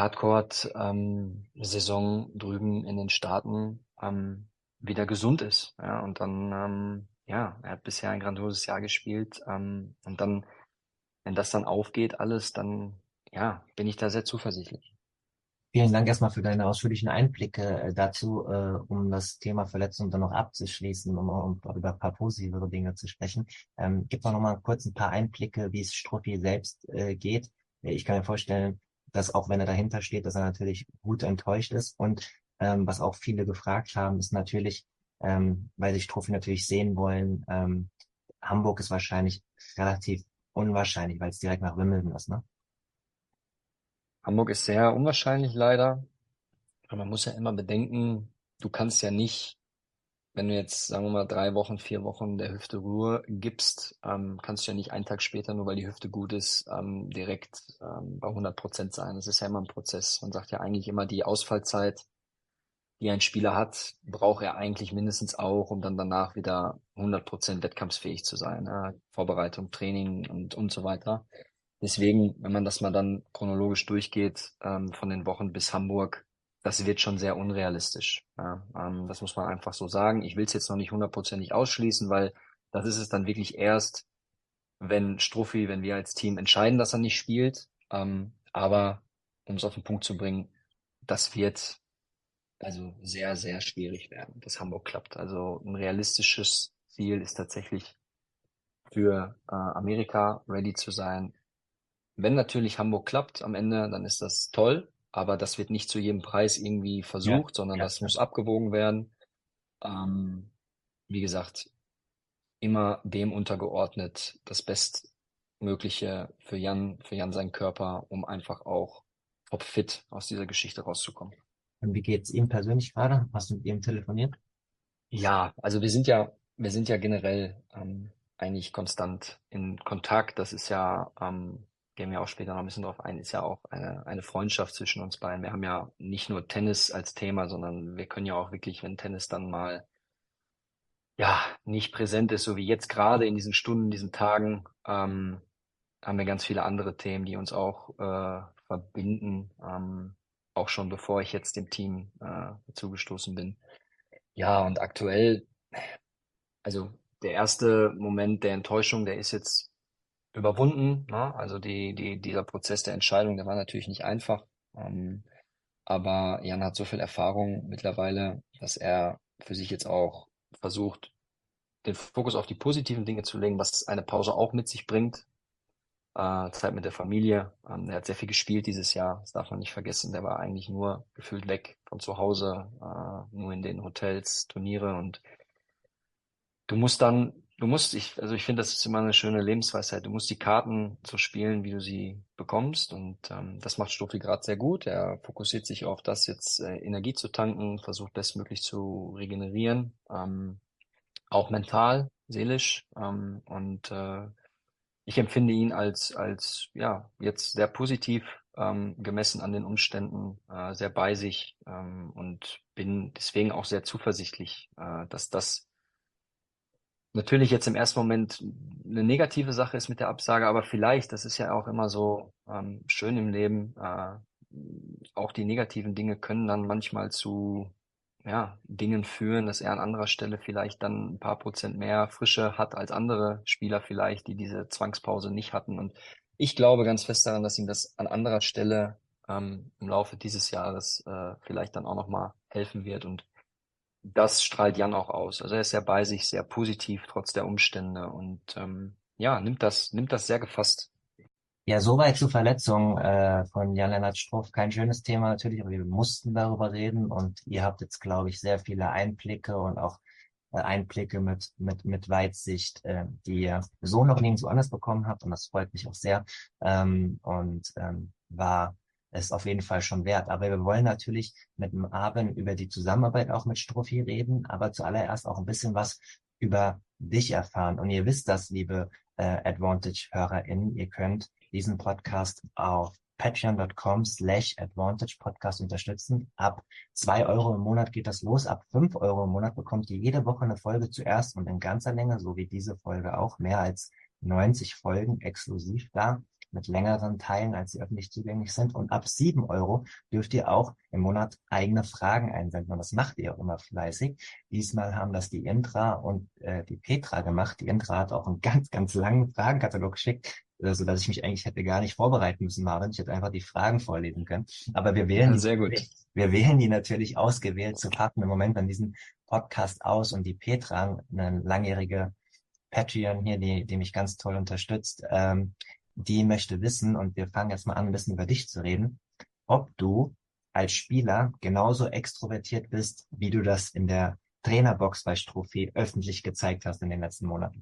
Hardcourt-Saison drüben in den Staaten ähm, wieder gesund ist. Ja, und dann, ähm, ja, er hat bisher ein grandioses Jahr gespielt. Ähm, und dann, wenn das dann aufgeht, alles, dann, ja, bin ich da sehr zuversichtlich. Vielen Dank erstmal für deine ausführlichen Einblicke äh, dazu, äh, um das Thema Verletzung dann noch abzuschließen, um, um über ein paar positivere Dinge zu sprechen. Ähm, gib doch noch mal kurz ein paar Einblicke, wie es Struppi selbst äh, geht. Äh, Ich kann mir vorstellen, dass auch wenn er dahinter steht, dass er natürlich gut enttäuscht ist. Und ähm, was auch viele gefragt haben, ist natürlich, ähm, weil sich Struppi natürlich sehen wollen, ähm, Hamburg ist wahrscheinlich relativ unwahrscheinlich, weil es direkt nach Wimbledon ist, ne? Hamburg ist sehr unwahrscheinlich leider. Aber man muss ja immer bedenken, du kannst ja nicht, wenn du jetzt, sagen wir mal, drei Wochen, vier Wochen der Hüfte Ruhe gibst, ähm, kannst du ja nicht einen Tag später, nur weil die Hüfte gut ist, ähm, direkt ähm, bei hundert Prozent sein. Das ist ja immer ein Prozess. Man sagt ja eigentlich immer, die Ausfallzeit, die ein Spieler hat, braucht er eigentlich mindestens auch, um dann danach wieder hundert Prozent wettkampfsfähig zu sein. Ne? Vorbereitung, Training und, und so weiter. Deswegen, wenn man das mal dann chronologisch durchgeht, ähm, von den Wochen bis Hamburg, das wird schon sehr unrealistisch. Ja, ähm, das muss man einfach so sagen. Ich will es jetzt noch nicht hundertprozentig ausschließen, weil das ist es dann wirklich erst, wenn Struffi, wenn wir als Team entscheiden, dass er nicht spielt. Ähm, aber um es auf den Punkt zu bringen, das wird also sehr, sehr schwierig werden, dass Hamburg klappt. Also ein realistisches Ziel ist tatsächlich für äh, Amerika ready zu sein. Wenn natürlich Hamburg klappt am Ende, dann ist das toll, aber das wird nicht zu jedem Preis irgendwie Ja, versucht, sondern ja, das ja. muss abgewogen werden. Ähm, wie gesagt, immer dem untergeordnet, das Bestmögliche für Jan, für Jan seinen Körper, um einfach auch topfit aus dieser Geschichte rauszukommen. Und wie geht's ihm persönlich gerade? Hast du mit ihm telefoniert? Ja, also wir sind ja, wir sind ja generell ähm, eigentlich konstant in Kontakt. Das ist ja, ähm, gehen wir auch später noch ein bisschen drauf ein, ist ja auch eine, eine Freundschaft zwischen uns beiden. Wir haben ja nicht nur Tennis als Thema, sondern wir können ja auch wirklich, wenn Tennis dann mal ja nicht präsent ist, so wie jetzt gerade in diesen Stunden, diesen Tagen, ähm, haben wir ganz viele andere Themen, die uns auch äh, verbinden, ähm, auch schon bevor ich jetzt dem Team äh, zugestoßen bin. Ja, und aktuell, also der erste Moment der Enttäuschung, der ist jetzt überwunden, ne? Also die, die, dieser Prozess der Entscheidung, der war natürlich nicht einfach. Ähm, aber Jan hat so viel Erfahrung mittlerweile, dass er für sich jetzt auch versucht, den Fokus auf die positiven Dinge zu legen, was eine Pause auch mit sich bringt. Äh, Zeit mit der Familie. Ähm, er hat sehr viel gespielt dieses Jahr, das darf man nicht vergessen. Der war eigentlich nur gefühlt weg von zu Hause, äh, nur in den Hotels, Turniere und du musst dann, du musst, ich, also ich finde, das ist immer eine schöne Lebensweisheit. Du musst die Karten so spielen, wie du sie bekommst. Und ähm, das macht Stoffi gerade sehr gut. Er fokussiert sich auf das, jetzt äh, Energie zu tanken, versucht bestmöglich zu regenerieren, ähm, auch mental, seelisch. Ähm, und äh, ich empfinde ihn als, als ja, jetzt sehr positiv, ähm, gemessen an den Umständen, äh, sehr bei sich, ähm, und bin deswegen auch sehr zuversichtlich, äh, dass das natürlich jetzt im ersten Moment eine negative Sache ist mit der Absage, aber vielleicht, das ist ja auch immer so ähm, schön im Leben, äh, auch die negativen Dinge können dann manchmal zu ja, Dingen führen, dass er an anderer Stelle vielleicht dann ein paar Prozent mehr Frische hat als andere Spieler vielleicht, die diese Zwangspause nicht hatten. Und ich glaube ganz fest daran, dass ihm das an anderer Stelle ähm, im Laufe dieses Jahres äh, vielleicht dann auch nochmal helfen wird. Und das strahlt Jan auch aus. Also er ist sehr bei sich, sehr positiv trotz der Umstände und ähm, ja, nimmt das, nimmt das sehr gefasst. Ja, soweit zur Verletzung äh, von Jan-Lennart Struff. Kein schönes Thema natürlich, aber wir mussten darüber reden und ihr habt jetzt, glaube ich, sehr viele Einblicke und auch äh, Einblicke mit, mit, mit Weitsicht, äh, die ihr so noch nirgendwo anders bekommen habt und das freut mich auch sehr ähm, und ähm, war es auf jeden Fall schon wert. Aber wir wollen natürlich mit dem Abend über die Zusammenarbeit auch mit Struffi reden, aber zuallererst auch ein bisschen was über dich erfahren. Und ihr wisst das, liebe äh, Advantage-HörerInnen, ihr könnt diesen Podcast auf patreon.com slash advantage podcast unterstützen. Ab zwei Euro im Monat geht das los. Ab fünf Euro im Monat bekommt ihr jede Woche eine Folge zuerst und in ganzer Länge, so wie diese Folge auch, mehr als neunzig Folgen exklusiv da mit längeren Teilen, als sie öffentlich zugänglich sind. Und ab sieben Euro dürft ihr auch im Monat eigene Fragen einsenden. Und das macht ihr auch immer fleißig. Diesmal haben das die Intra und äh, die Petra gemacht. Die Intra hat auch einen ganz, ganz langen Fragenkatalog geschickt, äh, so dass ich mich eigentlich hätte gar nicht vorbereiten müssen, Marvin. Ich hätte einfach die Fragen vorlesen können. Aber wir wählen Ja, die sehr gut. natürlich, wir wählen die natürlich ausgewählt zu passenden Moment an diesen Podcast aus. Und die Petra, eine langjährige Patreon hier, die, die mich ganz toll unterstützt, ähm, die möchte wissen, und wir fangen jetzt mal an, ein bisschen über dich zu reden, ob du als Spieler genauso extrovertiert bist, wie du das in der Trainerbox bei Strophi öffentlich gezeigt hast in den letzten Monaten.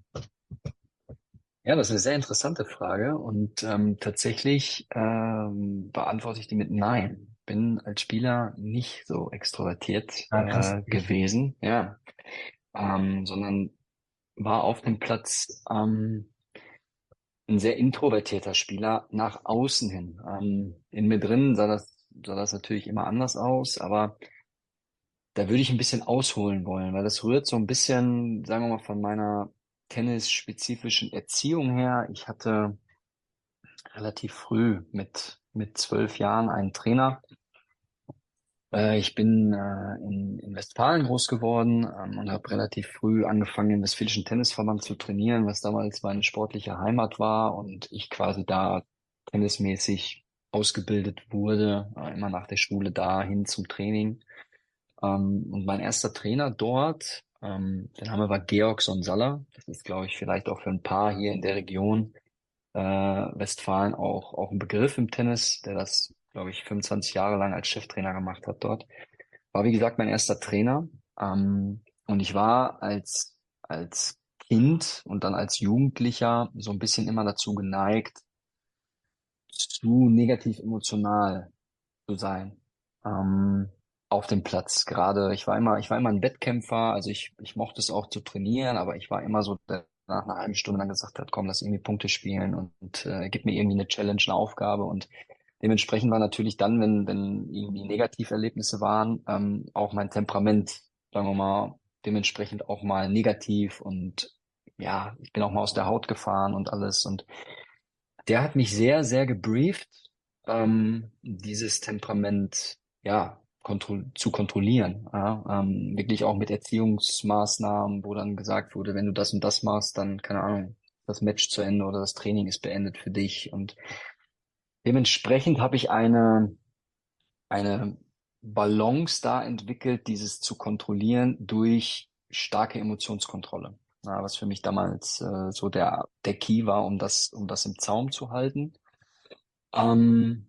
Ja, das ist eine sehr interessante Frage und ähm, tatsächlich ähm, beantworte ich die mit Nein. Bin als Spieler nicht so extrovertiert Ah, krass. äh, gewesen, ja, ähm, sondern war auf dem Platz ähm, ein sehr introvertierter Spieler nach außen hin. Ähm, in mir drin sah das, sah das natürlich immer anders aus, aber da würde ich ein bisschen ausholen wollen, weil das rührt so ein bisschen, sagen wir mal, von meiner tennisspezifischen Erziehung her. Ich hatte relativ früh mit mit zwölf Jahren einen Trainer. Äh, ich bin äh, in, in Westfalen groß geworden ähm, und habe relativ früh angefangen, im Westfälischen Tennisverband zu trainieren, was damals meine sportliche Heimat war und ich quasi da tennismäßig ausgebildet wurde, äh, immer nach der Schule dahin zum Training. Ähm, und mein erster Trainer dort Ähm, der Name war Georg Sonsalla. Das ist, glaube ich, vielleicht auch für ein paar hier in der Region äh, Westfalen auch, auch ein Begriff im Tennis, der das, glaube ich, fünfundzwanzig Jahre lang als Cheftrainer gemacht hat dort. War, wie gesagt, mein erster Trainer. Ähm, und ich war als, als Kind und dann als Jugendlicher so ein bisschen immer dazu geneigt, zu negativ emotional zu sein. Ähm, auf dem Platz. Gerade, ich war immer, ich war immer ein Wettkämpfer, also ich, ich mochte es auch zu trainieren, aber ich war immer so, der nach einer halben Stunde dann gesagt hat, komm, lass irgendwie Punkte spielen und, und äh, gib mir irgendwie eine Challenge, eine Aufgabe. Und dementsprechend war natürlich dann, wenn, wenn irgendwie Negativerlebnisse waren, ähm, auch mein Temperament, sagen wir mal, dementsprechend auch mal negativ und ja, ich bin auch mal aus der Haut gefahren und alles. Und der hat mich sehr, sehr gebrieft, ähm, dieses Temperament, ja, kontro zu kontrollieren. Ja, ähm, wirklich auch mit Erziehungsmaßnahmen, wo dann gesagt wurde, wenn du das und das machst, dann, keine Ahnung, das Match zu Ende oder das Training ist beendet für dich. Und dementsprechend habe ich eine, eine Balance da entwickelt, dieses zu kontrollieren durch starke Emotionskontrolle. Ja, was für mich damals äh, so der, der Key war, um das, um das im Zaum zu halten. Ähm,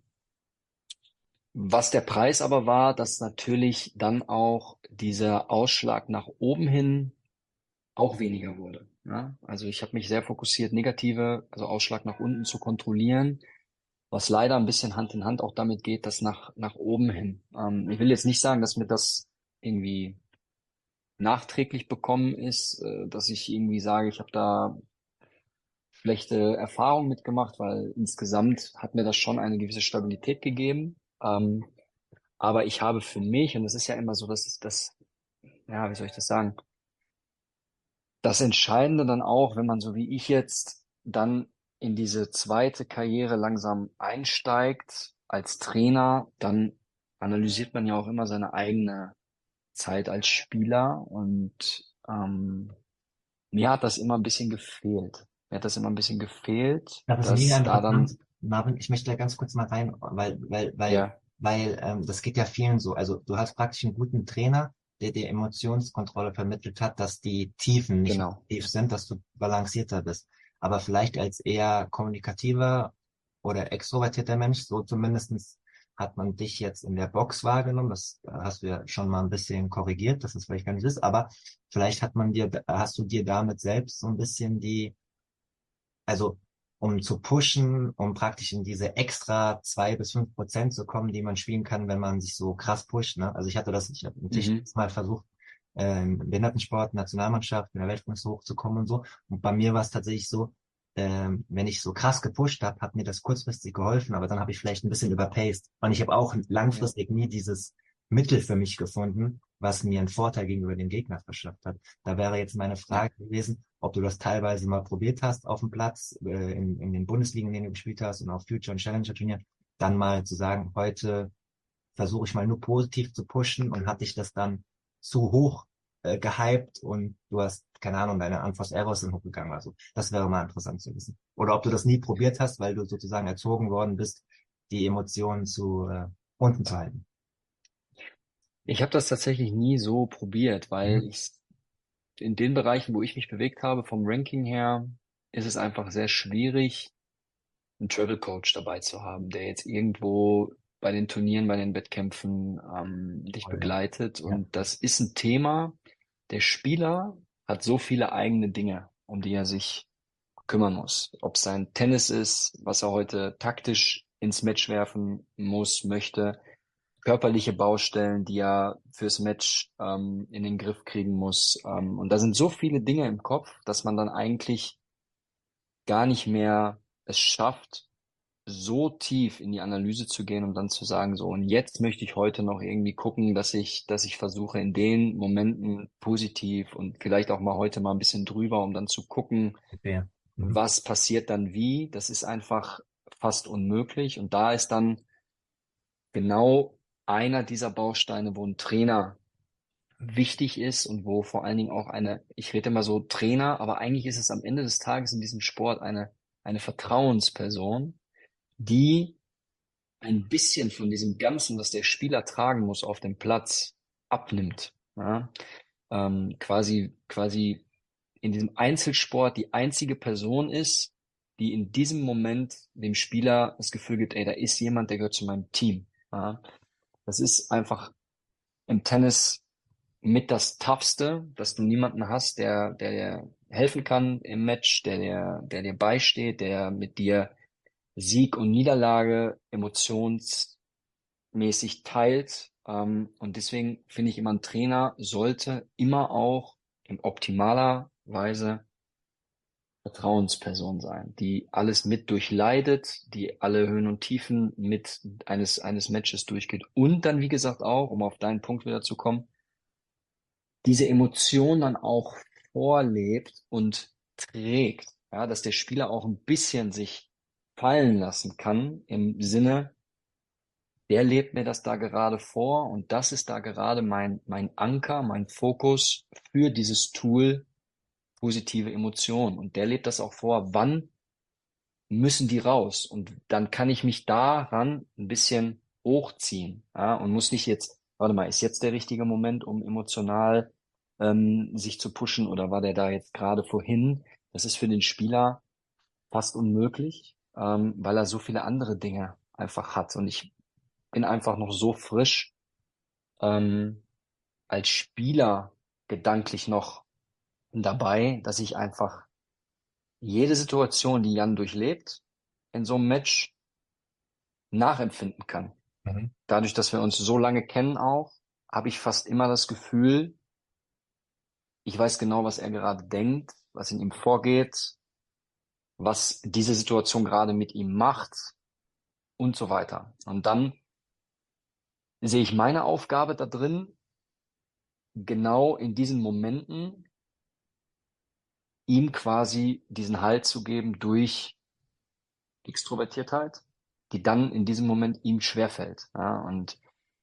Was der Preis aber war, dass natürlich dann auch dieser Ausschlag nach oben hin auch weniger wurde. Ja? Also ich habe mich sehr fokussiert, negative, also Ausschlag nach unten zu kontrollieren, was leider ein bisschen Hand in Hand auch damit geht, dass nach, nach oben hin. Ähm, ich will jetzt nicht sagen, dass mir das irgendwie nachträglich bekommen ist, äh, dass ich irgendwie sage, ich habe da schlechte Erfahrungen mitgemacht, weil insgesamt hat mir das schon eine gewisse Stabilität gegeben. Ähm, Aber ich habe für mich, und das ist ja immer so, das ist das, ja, wie soll ich das sagen? Das Entscheidende dann auch, wenn man so wie ich jetzt dann in diese zweite Karriere langsam einsteigt als Trainer, dann analysiert man ja auch immer seine eigene Zeit als Spieler und ähm, mir hat das immer ein bisschen gefehlt. Mir hat das immer ein bisschen gefehlt, Das ist mega dass da interessant. dann, Marvin, ich möchte da ganz kurz mal rein, weil, weil, weil, ja, weil, ähm, das geht ja vielen so. Also du hast praktisch einen guten Trainer, der dir Emotionskontrolle vermittelt hat, dass die Tiefen nicht mehr genau, tief sind, dass du balancierter bist. Aber vielleicht als eher kommunikativer oder extrovertierter Mensch, so zumindestens hat man dich jetzt in der Box wahrgenommen. Das äh, hast du ja schon mal ein bisschen korrigiert, dass es vielleicht gar nicht ist. Aber vielleicht hat man dir, hast du dir damit selbst so ein bisschen die, also um zu pushen, um praktisch in diese extra zwei bis fünf Prozent zu kommen, die man spielen kann, wenn man sich so krass pusht. Ne? Also ich hatte das, ich habe natürlich mhm, mal versucht, ähm, im Behindertensport, Nationalmannschaft, in der Weltrangliste hochzukommen und so. Und bei mir war es tatsächlich so, ähm, wenn ich so krass gepusht habe, hat mir das kurzfristig geholfen, aber dann habe ich vielleicht ein bisschen überpaced. Und ich habe auch ja, langfristig nie dieses Mittel für mich gefunden, was mir einen Vorteil gegenüber dem Gegner verschafft hat. Da wäre jetzt meine ja. Frage gewesen, ob du das teilweise mal probiert hast auf dem Platz, äh, in, in den Bundesligen, in denen du gespielt hast und auf Future und Challenger Turnier, dann mal zu sagen, heute versuche ich mal nur positiv zu pushen und hat dich das dann zu hoch äh, gehypt und du hast, keine Ahnung, deine Unforced Errors sind hochgegangen. Also das wäre mal interessant zu wissen. Oder ob du das nie probiert hast, weil du sozusagen erzogen worden bist, die Emotionen zu äh, unten zu halten. Ich habe das tatsächlich nie so probiert, weil Mhm. ich in den Bereichen, wo ich mich bewegt habe, vom Ranking her, ist es einfach sehr schwierig, einen Travel Coach dabei zu haben, der jetzt irgendwo bei den Turnieren, bei den Wettkämpfen ähm, dich Oh, ja. begleitet. Ja. Und das ist ein Thema. Der Spieler hat so viele eigene Dinge, um die er sich kümmern muss. Ob es sein Tennis ist, was er heute taktisch ins Match werfen muss, möchte, körperliche Baustellen, die er fürs Match ähm, in den Griff kriegen muss. Ähm, und da sind so viele Dinge im Kopf, dass man dann eigentlich gar nicht mehr es schafft, so tief in die Analyse zu gehen und dann zu sagen, so, und jetzt möchte ich heute noch irgendwie gucken, dass ich, dass ich versuche, in den Momenten positiv und vielleicht auch mal heute mal ein bisschen drüber, um dann zu gucken, Okay. Mhm. was passiert dann wie. Das ist einfach fast unmöglich. Und da ist dann genau einer dieser Bausteine, wo ein Trainer wichtig ist und wo vor allen Dingen auch eine, ich rede immer so Trainer, aber eigentlich ist es am Ende des Tages in diesem Sport eine, eine Vertrauensperson, die ein bisschen von diesem Ganzen, was der Spieler tragen muss auf dem Platz, abnimmt. Ja? ähm, quasi, quasi in diesem Einzelsport die einzige Person ist, die in diesem Moment dem Spieler das Gefühl gibt, ey, da ist jemand, der gehört zu meinem Team. Ja? Das ist einfach im Tennis mit das Toughste, dass du niemanden hast, der, der dir helfen kann im Match, der dir, der dir beisteht, der mit dir Sieg und Niederlage emotionsmäßig teilt. Ähm, und deswegen finde ich immer, ein Trainer sollte immer auch in optimaler Weise Vertrauensperson sein, die alles mit durchleidet, die alle Höhen und Tiefen mit eines, eines Matches durchgeht. Und dann, wie gesagt, auch, um auf deinen Punkt wieder zu kommen, diese Emotion dann auch vorlebt und trägt, ja, dass der Spieler auch ein bisschen sich fallen lassen kann im Sinne, der lebt mir das da gerade vor und das ist da gerade mein, mein Anker, mein Fokus für dieses Tool positive Emotionen. Und der lebt das auch vor, wann müssen die raus? Und dann kann ich mich daran ein bisschen hochziehen, ja, und muss nicht jetzt, warte mal, ist jetzt der richtige Moment, um emotional ähm, sich zu pushen oder war der da jetzt gerade vorhin? Das ist für den Spieler fast unmöglich, ähm, weil er so viele andere Dinge einfach hat. Und ich bin einfach noch so frisch ähm, als Spieler gedanklich noch dabei, dass ich einfach jede Situation, die Jan durchlebt, in so einem Match nachempfinden kann. Mhm. Dadurch, dass wir uns so lange kennen auch, habe ich fast immer das Gefühl, ich weiß genau, was er gerade denkt, was in ihm vorgeht, was diese Situation gerade mit ihm macht und so weiter. Und dann sehe ich meine Aufgabe da drin, genau in diesen Momenten ihm quasi diesen Halt zu geben durch Extrovertiertheit, die dann in diesem Moment ihm schwerfällt. Ja, und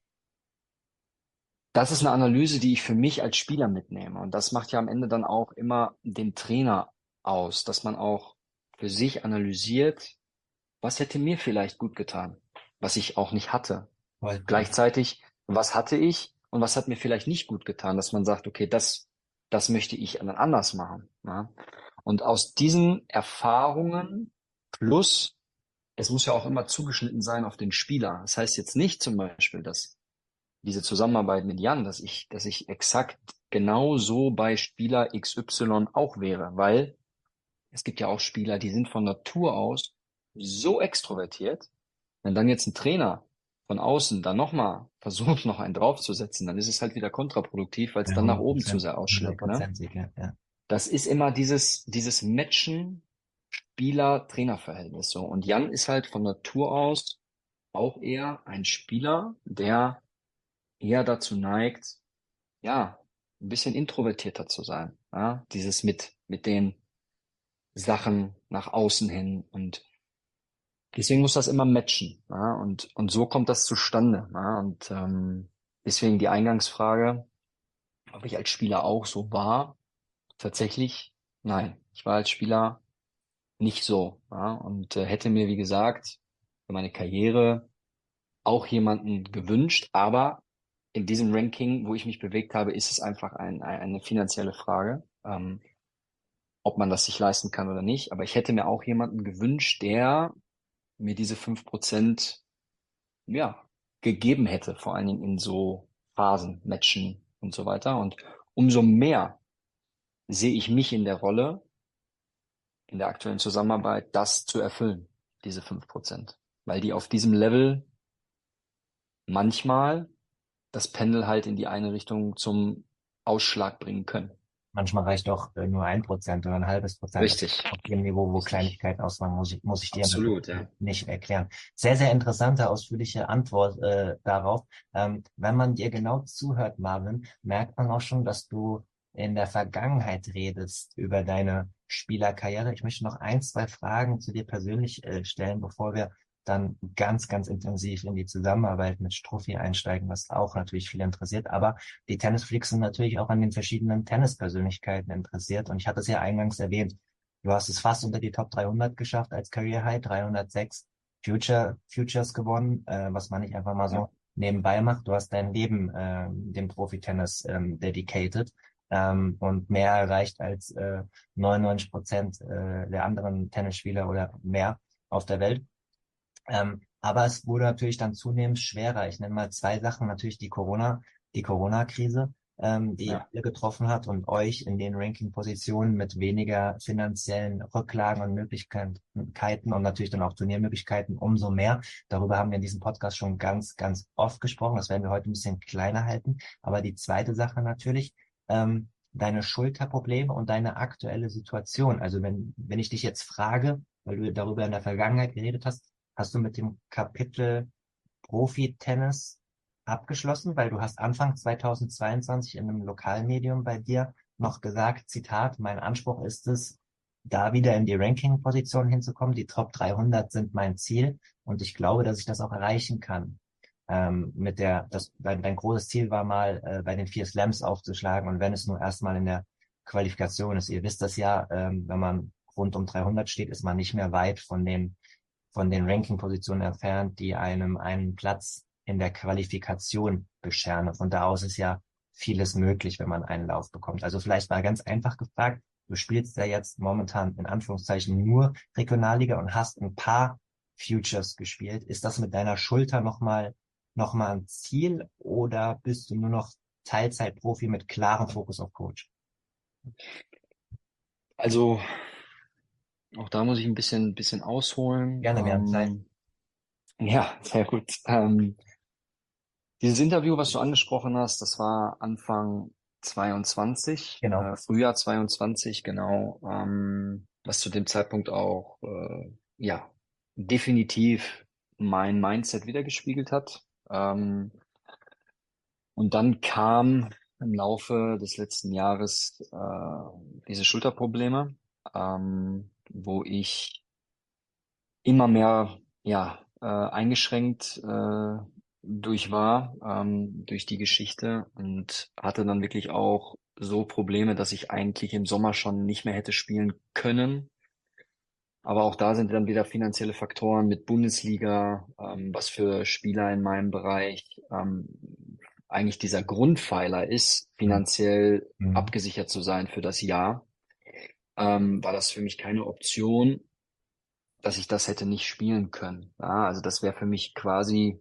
das ist eine Analyse, die ich für mich als Spieler mitnehme. Und das macht ja am Ende dann auch immer den Trainer aus, dass man auch für sich analysiert, was hätte mir vielleicht gut getan, was ich auch nicht hatte. Voll. Gleichzeitig, was hatte ich und was hat mir vielleicht nicht gut getan, dass man sagt, okay, das, das möchte ich dann anders machen. Ja? Und aus diesen Erfahrungen plus, es muss ja auch immer zugeschnitten sein auf den Spieler. Das heißt jetzt nicht zum Beispiel, dass diese Zusammenarbeit mit Jan, dass ich, dass ich exakt genau so bei Spieler X Y auch wäre, weil es gibt ja auch Spieler, die sind von Natur aus so extrovertiert, wenn dann jetzt ein Trainer von außen da nochmal versucht, noch einen draufzusetzen, dann ist es halt wieder kontraproduktiv, weil es Ja, dann nach hundert oben zu Prozent, sehr ausschlägt, ne? hundertprozentig, ja, ja. Das ist immer dieses, dieses Matchen Spieler-Trainer-Verhältnis so. Und Jan ist halt von Natur aus auch eher ein Spieler, der eher dazu neigt, ja, ein bisschen introvertierter zu sein. Ja? Dieses mit, mit den Sachen nach außen hin. Und deswegen muss das immer matchen. Ja? Und, und so kommt das zustande. Ja? Und ähm, deswegen die Eingangsfrage, ob ich als Spieler auch so war. Tatsächlich, nein. Ich war als Spieler nicht so. Ja? Und äh, hätte mir, wie gesagt, für meine Karriere auch jemanden gewünscht, aber in diesem Ranking, wo ich mich bewegt habe, ist es einfach ein, ein, eine finanzielle Frage, ähm, ob man das sich leisten kann oder nicht. Aber ich hätte mir auch jemanden gewünscht, der mir diese fünf Prozent, ja, gegeben hätte, vor allen Dingen in so Phasen, Matchen und so weiter. Und umso mehr sehe ich mich in der Rolle, in der aktuellen Zusammenarbeit, das zu erfüllen, diese fünf Prozent. Weil die auf diesem Level manchmal das Pendel halt in die eine Richtung zum Ausschlag bringen können. Manchmal reicht auch äh, nur ein Prozent oder ein halbes Prozent auf, Richtig, auf dem Niveau, wo richtig. Kleinigkeiten ausmachen, muss ich, muss ich dir natürlich Absolut, ja. nicht erklären. Sehr, sehr interessante, ausführliche Antwort äh, darauf. Ähm, wenn man dir genau zuhört, Marvin, merkt man auch schon, dass du in der Vergangenheit redest über deine Spielerkarriere. Ich möchte noch ein, zwei Fragen zu dir persönlich äh, stellen, bevor wir dann ganz, ganz intensiv in die Zusammenarbeit mit Struffi einsteigen, was auch natürlich viel interessiert. Aber die Tennisfreaks sind natürlich auch an den verschiedenen Tennispersönlichkeiten interessiert. Und ich hatte es ja eingangs erwähnt, du hast es fast unter die Top dreihundert geschafft als Career High, dreihundertsechs Future, Futures gewonnen, äh, was man nicht einfach mal Ja, so nebenbei macht. Du hast dein Leben äh, dem Profi-Tennis ähm, dedicated. ähm, und mehr erreicht als äh, neunundneunzig Prozent äh, der anderen Tennisspieler oder mehr auf der Welt. Ähm, aber es wurde natürlich dann zunehmend schwerer. Ich nenne mal zwei Sachen. Natürlich die Corona, die Corona-Krise, ähm, die Ja, alle getroffen hat und euch in den Ranking-Positionen mit weniger finanziellen Rücklagen und Möglichkeiten und natürlich dann auch Turniermöglichkeiten umso mehr. Darüber haben wir in diesem Podcast schon ganz, ganz oft gesprochen. Das werden wir heute ein bisschen kleiner halten. Aber die zweite Sache natürlich, ähm, deine Schulterprobleme und deine aktuelle Situation. Also wenn, wenn ich dich jetzt frage, weil du darüber in der Vergangenheit geredet hast, hast du mit dem Kapitel Profi-Tennis abgeschlossen? Weil du hast Anfang zweitausendzweiundzwanzig in einem Lokalmedium bei dir noch gesagt, Zitat, mein Anspruch ist es, da wieder in die Ranking-Position hinzukommen. Die Top dreihundert sind mein Ziel und ich glaube, dass ich das auch erreichen kann. Ähm, mit der, das, dein, dein großes Ziel war mal, äh, bei den vier Slams aufzuschlagen und wenn es nur erstmal in der Qualifikation ist. Ihr wisst das ja, ähm, wenn man rund um dreihundert steht, ist man nicht mehr weit von den von den Ranking-Positionen entfernt, die einem einen Platz in der Qualifikation bescheren. Von da aus ist ja vieles möglich, wenn man einen Lauf bekommt. Also vielleicht mal ganz einfach gefragt, du spielst ja jetzt momentan in Anführungszeichen nur Regionalliga und hast ein paar Futures gespielt. Ist das mit deiner Schulter nochmal noch mal ein Ziel oder bist du nur noch Teilzeitprofi mit klarem Fokus auf Coach? also auch da muss ich ein bisschen, bisschen ausholen. Gerne, wir haben Zeit. Ähm, ja, sehr gut. Ähm, dieses Interview, was du angesprochen hast, das war Anfang zweiundzwanzig, Genau. äh, Frühjahr zweiundzwanzig, genau, ähm, was zu dem Zeitpunkt auch, äh, ja, definitiv mein Mindset widergespiegelt hat. Ähm, und dann kam im Laufe des letzten Jahres äh, diese Schulterprobleme, ähm, wo ich immer mehr, ja, äh, eingeschränkt äh, durch war, ähm, durch die Geschichte und hatte dann wirklich auch so Probleme, dass ich eigentlich im Sommer schon nicht mehr hätte spielen können. Aber auch da sind dann wieder finanzielle Faktoren mit Bundesliga, ähm, was für Spieler in meinem Bereich ähm, eigentlich dieser Grundpfeiler ist, Mhm. finanziell Mhm. abgesichert zu sein für das Jahr, ähm, war das für mich keine Option, dass ich das hätte nicht spielen können. Ja, also das wäre für mich quasi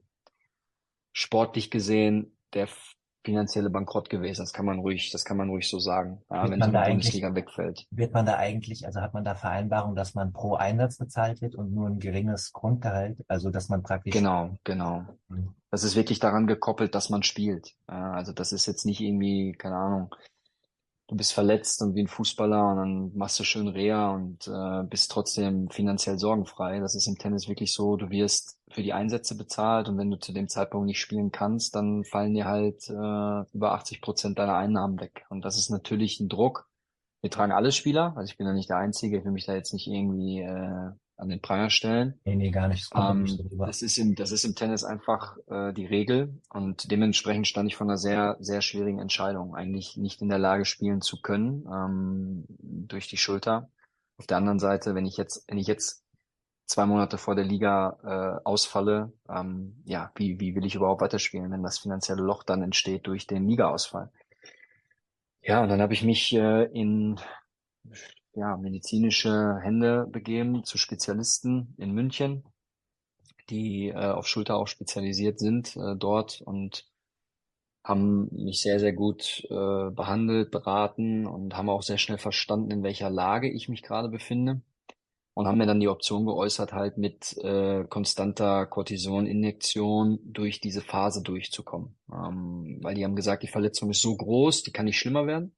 sportlich gesehen der f- finanzielle Bankrott gewesen. Das kann man ruhig, das kann man ruhig so sagen, ja, Wird wenn so man eine da eigentlich Bundesliga wegfällt. Wird man da eigentlich, also hat man da Vereinbarung, dass man pro Einsatz bezahlt wird und nur ein geringes Grundgehalt, also dass man praktisch, Genau, genau. hm, Das ist wirklich daran gekoppelt, dass man spielt. Ja, also das ist jetzt nicht irgendwie, keine Ahnung, du bist verletzt und wie ein Fußballer und dann machst du schön Reha und äh, bist trotzdem finanziell sorgenfrei. Das ist im Tennis wirklich so, du wirst für die Einsätze bezahlt und wenn du zu dem Zeitpunkt nicht spielen kannst, dann fallen dir halt äh, über achtzig Prozent deiner Einnahmen weg. Und das ist natürlich ein Druck. Wir tragen alle Spieler, also ich bin ja nicht der Einzige, ich will mich da jetzt nicht irgendwie äh, an den Pranger stellen. nee, nee, gar nicht, es kommt noch nicht so Ähm, drüber. das ist im, das ist im Tennis einfach äh, die Regel und dementsprechend stand ich vor einer sehr, sehr schwierigen Entscheidung. Eigentlich nicht in der Lage spielen zu können ähm, durch die Schulter. Auf der anderen Seite, wenn ich jetzt, wenn ich jetzt zwei Monate vor der Liga äh, ausfalle, ähm, ja, wie, wie will ich überhaupt weiterspielen, wenn das finanzielle Loch dann entsteht durch den Ligaausfall? Ja, und dann habe ich mich äh, in ja, medizinische Hände begeben zu Spezialisten in München, die äh, auf Schulter auch spezialisiert sind äh, dort und haben mich sehr, sehr gut äh, behandelt, beraten und haben auch sehr schnell verstanden, in welcher Lage ich mich gerade befinde und haben mir dann die Option geäußert, halt mit äh, konstanter Cortisoninjektion durch diese Phase durchzukommen. Ähm, weil die haben gesagt, die Verletzung ist so groß, die kann nicht schlimmer werden,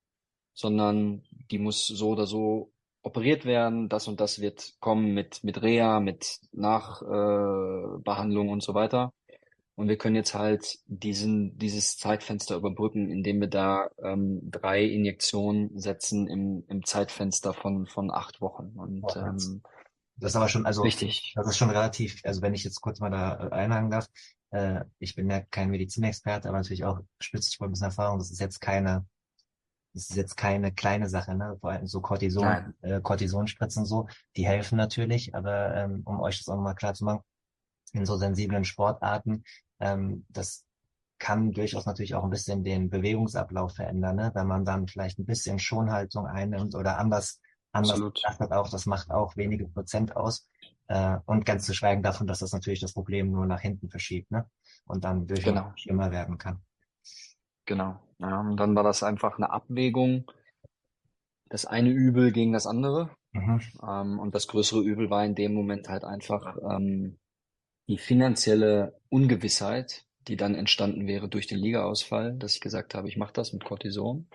sondern die muss so oder so operiert werden. Das und das wird kommen mit mit Reha, mit Nachbehandlung äh, Behandlung und so weiter. Und wir können jetzt halt diesen dieses Zeitfenster überbrücken, indem wir da ähm, drei Injektionen setzen im im Zeitfenster von von acht Wochen. Und Boah, das, ähm, das ist aber schon, also richtig, das ist schon relativ, also wenn ich jetzt kurz mal da äh, einhaken darf, äh, ich bin ja kein Medizinexperte, aber natürlich auch spitzig ein bisschen Erfahrung, das ist jetzt keine, das ist jetzt keine kleine Sache, ne? Vor allem so Cortison, nein, äh, Cortisonspritzen so, die helfen natürlich, aber ähm, um euch das auch nochmal klar zu machen, in so sensiblen Sportarten, ähm, das kann durchaus natürlich auch ein bisschen den Bewegungsablauf verändern, ne? Wenn man dann vielleicht ein bisschen Schonhaltung einnimmt oder anders, anders Absolut. betrachtet auch, das macht auch wenige Prozent aus. Äh, und ganz zu schweigen davon, dass das natürlich das Problem nur nach hinten verschiebt, ne? Und dann durchaus Genau, schlimmer werden kann. genau. Ja, und dann war das einfach eine Abwägung, das eine Übel gegen das andere. Mhm. Ähm, und das größere Übel war in dem Moment halt einfach ähm, die finanzielle Ungewissheit, die dann entstanden wäre durch den Ligaausfall, dass ich gesagt habe, ich mache das mit Cortison.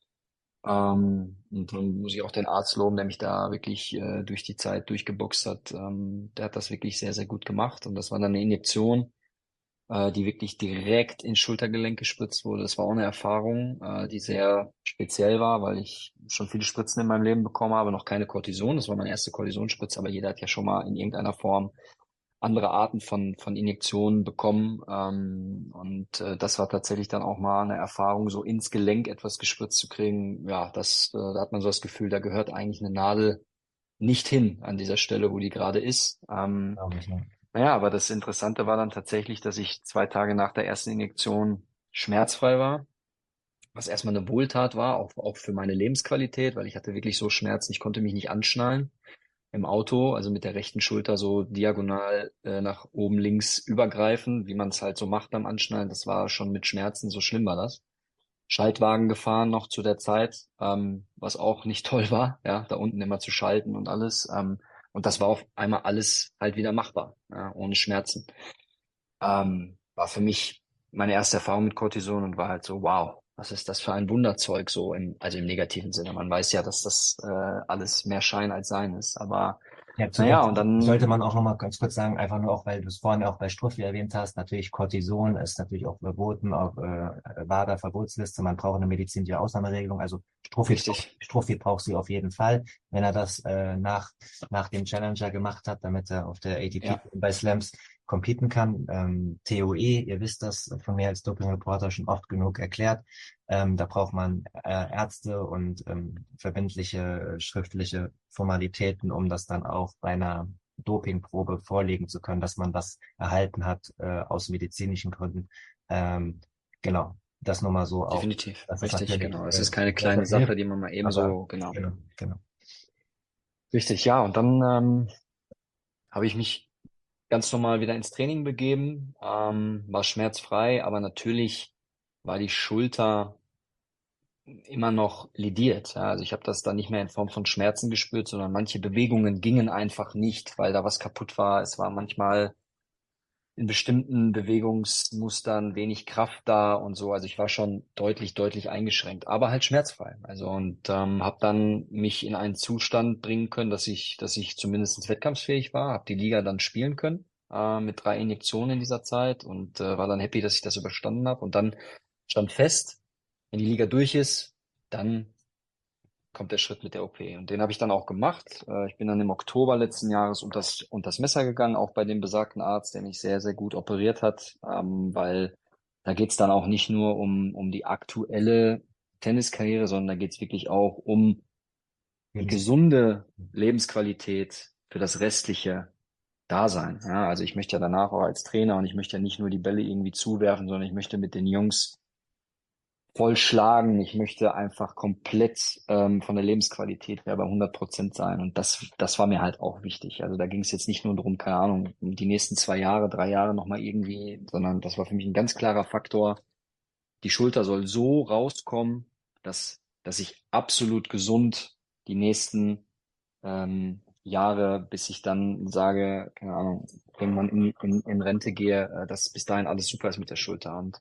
Ähm, und dann muss ich auch den Arzt loben, der mich da wirklich äh, durch die Zeit durchgeboxt hat. Ähm, der hat das wirklich sehr, sehr gut gemacht. Und das war dann eine Injektion, äh, die wirklich direkt ins Schultergelenk gespritzt wurde. Das war auch eine Erfahrung, äh, die sehr speziell war, weil ich schon viele Spritzen in meinem Leben bekommen habe, noch keine Cortison. Das war meine erste Cortisonspritze, aber jeder hat ja schon mal in irgendeiner Form andere Arten von, von Injektionen bekommen. Ähm, und äh, das war tatsächlich dann auch mal eine Erfahrung, so ins Gelenk etwas gespritzt zu kriegen. Ja, das, äh, da hat man so das Gefühl, da gehört eigentlich eine Nadel nicht hin an dieser Stelle, wo die gerade ist. Ähm, Glaube ich, ja. naja, aber das Interessante war dann tatsächlich, dass ich zwei Tage nach der ersten Injektion schmerzfrei war, was erstmal eine Wohltat war, auch, auch für meine Lebensqualität, weil ich hatte wirklich so Schmerzen, ich konnte mich nicht anschnallen im Auto, also mit der rechten Schulter so diagonal äh, nach oben links übergreifen, wie man es halt so macht beim Anschnallen. Das war schon mit Schmerzen, so schlimm war das. Schaltwagen gefahren noch zu der Zeit, ähm, was auch nicht toll war, ja, da unten immer zu schalten und alles. Ähm, und das war auf einmal alles halt wieder machbar, ja, ohne Schmerzen. Ähm, war für mich meine erste Erfahrung mit Cortison und war halt so, wow, was ist das für ein Wunderzeug, so im, also im negativen Sinne. Man weiß ja, dass das äh, alles mehr Schein als Sein ist. Aber Ja, naja, zusätzlich und sollte dann, man auch noch mal ganz kurz sagen, einfach nur auch, weil du es vorhin auch bei Struffi erwähnt hast, natürlich Cortison ist natürlich auch verboten auf äh, WADA-Verbotsliste. Man braucht eine medizinische Ausnahmeregelung. Also Struffi, braucht- richtig, Struffi braucht sie auf jeden Fall, wenn er das äh, nach, nach dem Challenger gemacht hat, damit er auf der A T P ja, bei Slams competen kann. Ähm, T O E, ihr wisst das von mir als Doping-Reporter schon oft genug erklärt. Ähm, da braucht man äh, Ärzte und ähm, verbindliche schriftliche Formalitäten, um das dann auch bei einer Dopingprobe vorlegen zu können, dass man das erhalten hat äh, aus medizinischen Gründen. Ähm, genau, das nur mal so auch. definitiv, Das ist richtig, natürlich genau. Es äh, ist keine sehr, sehr kleine Sache, hilft, die man mal aber ebenso, genau. genau, genau. Richtig, ja. Und dann ähm, habe ich mich ganz normal wieder ins Training begeben, ähm, war schmerzfrei, aber natürlich war die Schulter immer noch lidiert. Ja, also ich habe das dann nicht mehr in Form von Schmerzen gespürt, sondern manche Bewegungen gingen einfach nicht, weil da was kaputt war. Es war manchmal in bestimmten Bewegungsmustern wenig Kraft da und so. Also ich war schon deutlich, deutlich eingeschränkt, aber halt schmerzfrei. Also und ähm, habe dann mich in einen Zustand bringen können, dass ich, dass ich zumindest wettkampfsfähig war, habe die Liga dann spielen können äh, mit drei Injektionen in dieser Zeit und äh, war dann happy, dass ich das überstanden habe. Und dann stand fest, wenn die Liga durch ist, dann kommt der Schritt mit der O P. Und den habe ich dann auch gemacht. Äh, ich bin dann im Oktober letzten Jahres unter das, unter das Messer gegangen, auch bei dem besagten Arzt, der mich sehr, sehr gut operiert hat, ähm, weil da geht's dann auch nicht nur um, um die aktuelle Tenniskarriere, sondern da geht's wirklich auch um die Lebens gesunde Lebensqualität für das restliche Dasein. Ja, also ich möchte ja danach auch als Trainer und ich möchte ja nicht nur die Bälle irgendwie zuwerfen, sondern ich möchte mit den Jungs voll schlagen. Ich möchte einfach komplett ähm, von der Lebensqualität her bei hundert Prozent sein. Und das, das war mir halt auch wichtig. Also da ging es jetzt nicht nur darum, keine Ahnung, um die nächsten zwei Jahre, drei Jahre nochmal irgendwie, sondern das war für mich ein ganz klarer Faktor. Die Schulter soll so rauskommen, dass, dass ich absolut gesund die nächsten ähm, Jahre, bis ich dann sage, keine Ahnung, irgendwann in, in, in Rente gehe, äh, dass bis dahin alles super ist mit der Schulter. Und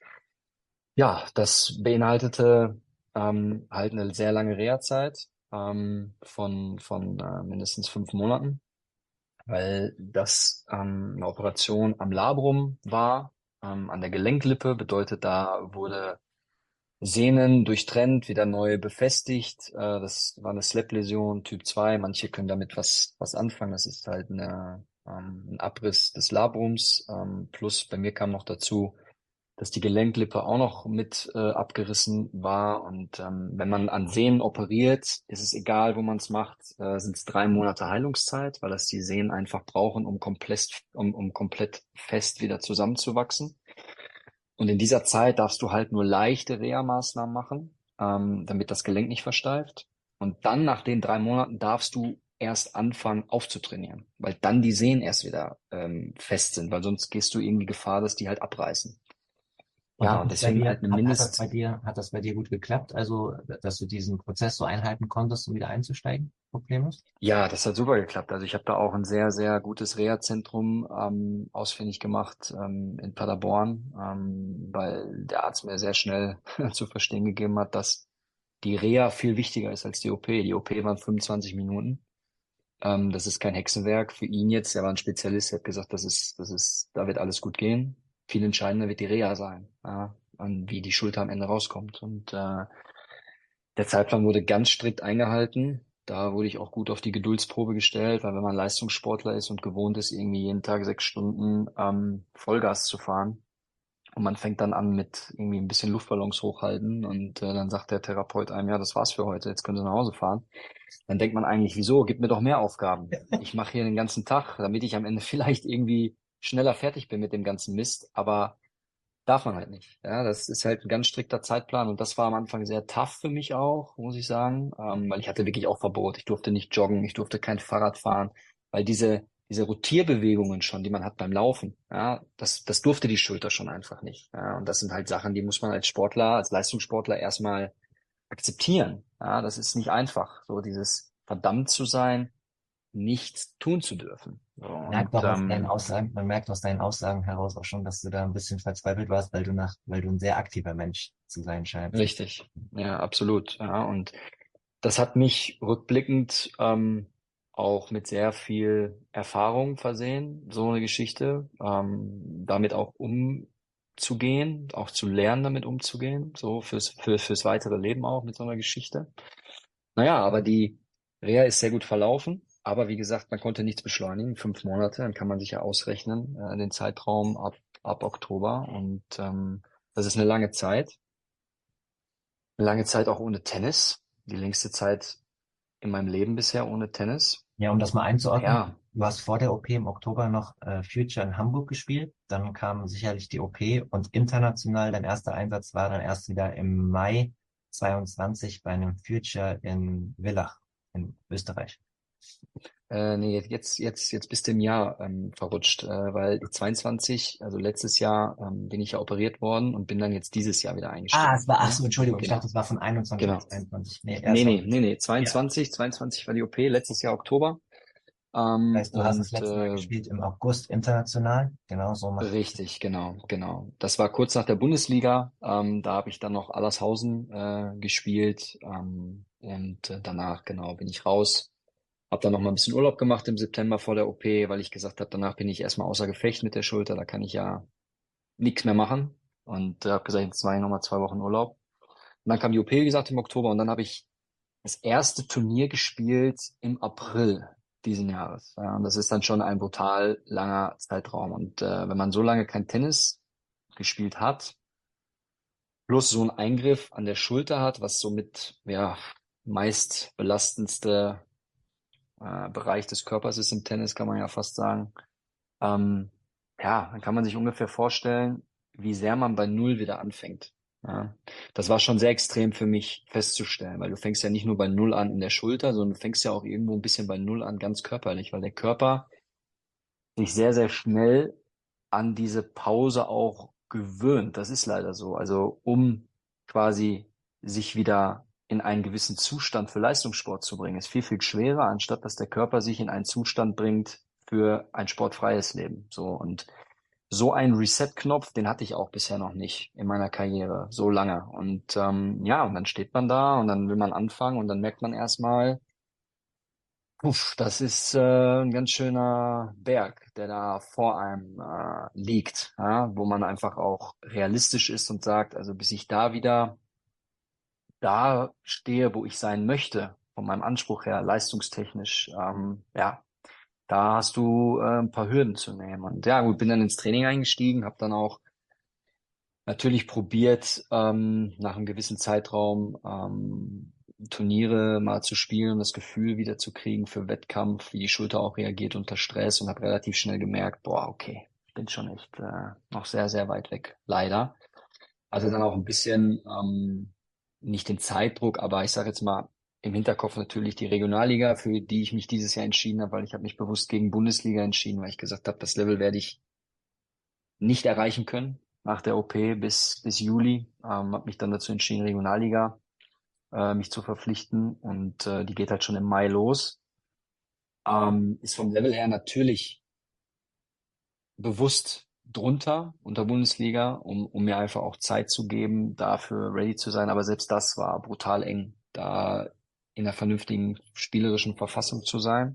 ja, das beinhaltete ähm, halt eine sehr lange Reha-Zeit ähm, von, von äh, mindestens fünf Monaten, weil das ähm, eine Operation am Labrum war, ähm, an der Gelenklippe, bedeutet, da wurde Sehnen durchtrennt, wieder neu befestigt. Äh, das war eine Slap-Läsion Typ zwei. Manche können damit was, was anfangen. Das ist halt eine, ähm, ein Abriss des Labrums. Ähm, plus bei mir kam noch dazu, dass die Gelenklippe auch noch mit äh, abgerissen war. Und ähm, wenn man an Sehnen operiert, ist es egal, wo man es macht, äh, sind es drei Monate Heilungszeit, weil das die Sehnen einfach brauchen, um komplett, um, um komplett fest wieder zusammenzuwachsen. Und in dieser Zeit darfst du halt nur leichte Reha-Maßnahmen machen, ähm, damit das Gelenk nicht versteift. Und dann nach den drei Monaten darfst du erst anfangen aufzutrainieren, weil dann die Sehnen erst wieder ähm, fest sind, weil sonst gehst du irgendwie Gefahr, dass die halt abreißen. Und Ja, hat und das bei deswegen dir, halt eine hat, hat das bei Mindest, dir, hat das bei dir gut geklappt? Also, dass du diesen Prozess so einhalten konntest, um wieder einzusteigen? Problemlos? ja, das hat super geklappt. Also ich habe da auch ein sehr, sehr gutes Reha-Zentrum ähm, ausfindig gemacht ähm, in Paderborn, ähm, weil der Arzt mir sehr schnell zu verstehen gegeben hat, dass die Reha viel wichtiger ist als die O P. Die O P waren fünfundzwanzig Minuten. Ähm, das ist kein Hexenwerk für ihn jetzt. Er war ein Spezialist. Er hat gesagt, das ist, das ist, da wird alles gut gehen. Viel entscheidender wird die Reha sein, ja, und wie die Schulter am Ende rauskommt. Und äh, der Zeitplan wurde ganz strikt eingehalten. Da wurde ich auch gut auf die Geduldsprobe gestellt, weil wenn man Leistungssportler ist und gewohnt ist, irgendwie jeden Tag sechs Stunden ähm, Vollgas zu fahren und man fängt dann an mit irgendwie ein bisschen Luftballons hochhalten und äh, dann sagt der Therapeut einem, ja, das war's für heute, jetzt können Sie nach Hause fahren. Dann denkt man eigentlich, wieso? Gib mir doch mehr Aufgaben. Ich mache hier den ganzen Tag, damit ich am Ende vielleicht irgendwie schneller fertig bin mit dem ganzen Mist, aber darf man halt nicht. Ja, das ist halt ein ganz strikter Zeitplan und das war am Anfang sehr tough für mich auch, muss ich sagen, ähm, weil ich hatte wirklich auch Verbot. Ich durfte nicht joggen, ich durfte kein Fahrrad fahren, weil diese diese Rotierbewegungen schon, die man hat beim Laufen, ja, das das durfte die Schulter schon einfach nicht. Ja, und das sind halt Sachen, die muss man als Sportler, als Leistungssportler erstmal akzeptieren. Ja, das ist nicht einfach, so dieses verdammt zu sein, nichts tun zu dürfen. So, und Merkt doch aus deinen ähm, Aussagen, man merkt aus deinen Aussagen heraus auch schon, dass du da ein bisschen verzweifelt warst, weil du nach, weil du ein sehr aktiver Mensch zu sein scheinst. richtig, ja, absolut. Ja, und das hat mich rückblickend ähm, auch mit sehr viel Erfahrung versehen, so eine Geschichte, ähm, damit auch umzugehen, auch zu lernen, damit umzugehen, so fürs, für, fürs weitere Leben auch mit so einer Geschichte. Naja, aber die Reha ist sehr gut verlaufen. Aber wie gesagt, man konnte nichts beschleunigen. Fünf Monate, dann kann man sich ja ausrechnen, äh, den Zeitraum ab, ab Oktober. Und ähm, das ist eine lange Zeit. Eine lange Zeit auch ohne Tennis. Die längste Zeit in meinem Leben bisher ohne Tennis. Ja, um das mal einzuordnen, Ja, du hast vor der O P im Oktober noch äh, Future in Hamburg gespielt, dann kam sicherlich die O P und international, dein erster Einsatz war dann erst wieder im Mai zweiundzwanzig bei einem Future in Villach in Österreich. äh, nee, jetzt, jetzt, jetzt bist du im Jahr ähm, verrutscht, äh, weil zweiundzwanzig, also letztes Jahr, ähm, bin ich ja operiert worden und bin dann jetzt dieses Jahr wieder Ah, eingestiegen. es war, ach Ne? so, Entschuldigung, ich dachte, Genau, es war von einundzwanzig genau. bis zweiundzwanzig. Nee, Nee, erst nee, noch. nee, nee, Ja. zweiundzwanzig, zweiundzwanzig war die O P, letztes Jahr Oktober. Ähm, Das heißt, du hast das und letzte Mal äh, gespielt im August international. Genau so macht. richtig, genau, genau. Das war kurz nach der Bundesliga. Ähm, da habe ich dann noch Allershausen äh, gespielt. Ähm, und äh, danach, genau, bin ich raus. Hab dann noch mal ein bisschen Urlaub gemacht im September vor der O P, weil ich gesagt habe, danach bin ich erstmal außer Gefecht mit der Schulter. Da kann ich ja nichts mehr machen. Und äh, habe gesagt, jetzt mache ich noch mal zwei Wochen Urlaub. Und dann kam die O P, wie gesagt, im Oktober. Und dann habe ich das erste Turnier gespielt im April diesen Jahres. Ja, und das ist dann schon ein brutal langer Zeitraum. Und äh, wenn man so lange kein Tennis gespielt hat, plus so einen Eingriff an der Schulter hat, was somit ja meist belastendste äh, Bereich des Körpers ist im Tennis, kann man ja fast sagen. Ähm, ja, dann kann man sich ungefähr vorstellen, wie sehr man bei Null wieder anfängt. Ja, das war schon sehr extrem für mich festzustellen, weil du fängst ja nicht nur bei Null an in der Schulter, sondern du fängst ja auch irgendwo ein bisschen bei Null an, ganz körperlich, weil der Körper sich sehr, sehr schnell an diese Pause auch gewöhnt. Das ist leider so. Also um quasi sich wieder in einen gewissen Zustand für Leistungssport zu bringen, ist viel, viel schwerer, anstatt dass der Körper sich in einen Zustand bringt für ein sportfreies Leben. So, und so einen Reset-Knopf, den hatte ich auch bisher noch nicht in meiner Karriere, so lange. Und ähm, ja, und dann steht man da und dann will man anfangen und dann merkt man erstmal, puff, das ist äh, ein ganz schöner Berg, der da vor einem äh, liegt, ja, wo man einfach auch realistisch ist und sagt, also bis ich da wieder da stehe, wo ich sein möchte, von meinem Anspruch her, leistungstechnisch, ähm, ja, da hast du äh, ein paar Hürden zu nehmen. Und ja, gut, bin dann ins Training eingestiegen, habe dann auch natürlich probiert, ähm, nach einem gewissen Zeitraum ähm, Turniere mal zu spielen, das Gefühl wieder zu kriegen für Wettkampf, wie die Schulter auch reagiert unter Stress und habe relativ schnell gemerkt, boah, okay, ich bin schon echt äh, noch sehr, sehr weit weg, leider. Also dann auch ein bisschen, ähm, nicht den Zeitdruck, aber ich sage jetzt mal im Hinterkopf natürlich die Regionalliga, für die ich mich dieses Jahr entschieden habe, weil ich habe mich bewusst gegen Bundesliga entschieden, weil ich gesagt habe, das Level werde ich nicht erreichen können nach der O P bis bis Juli. Ähm, habe mich dann dazu entschieden, Regionalliga äh, mich zu verpflichten und äh, die geht halt schon im Mai los. Ähm, ist vom Level her natürlich bewusst drunter unter Bundesliga, um, um mir einfach auch Zeit zu geben, dafür ready zu sein. Aber selbst das war brutal eng, da in einer vernünftigen spielerischen Verfassung zu sein.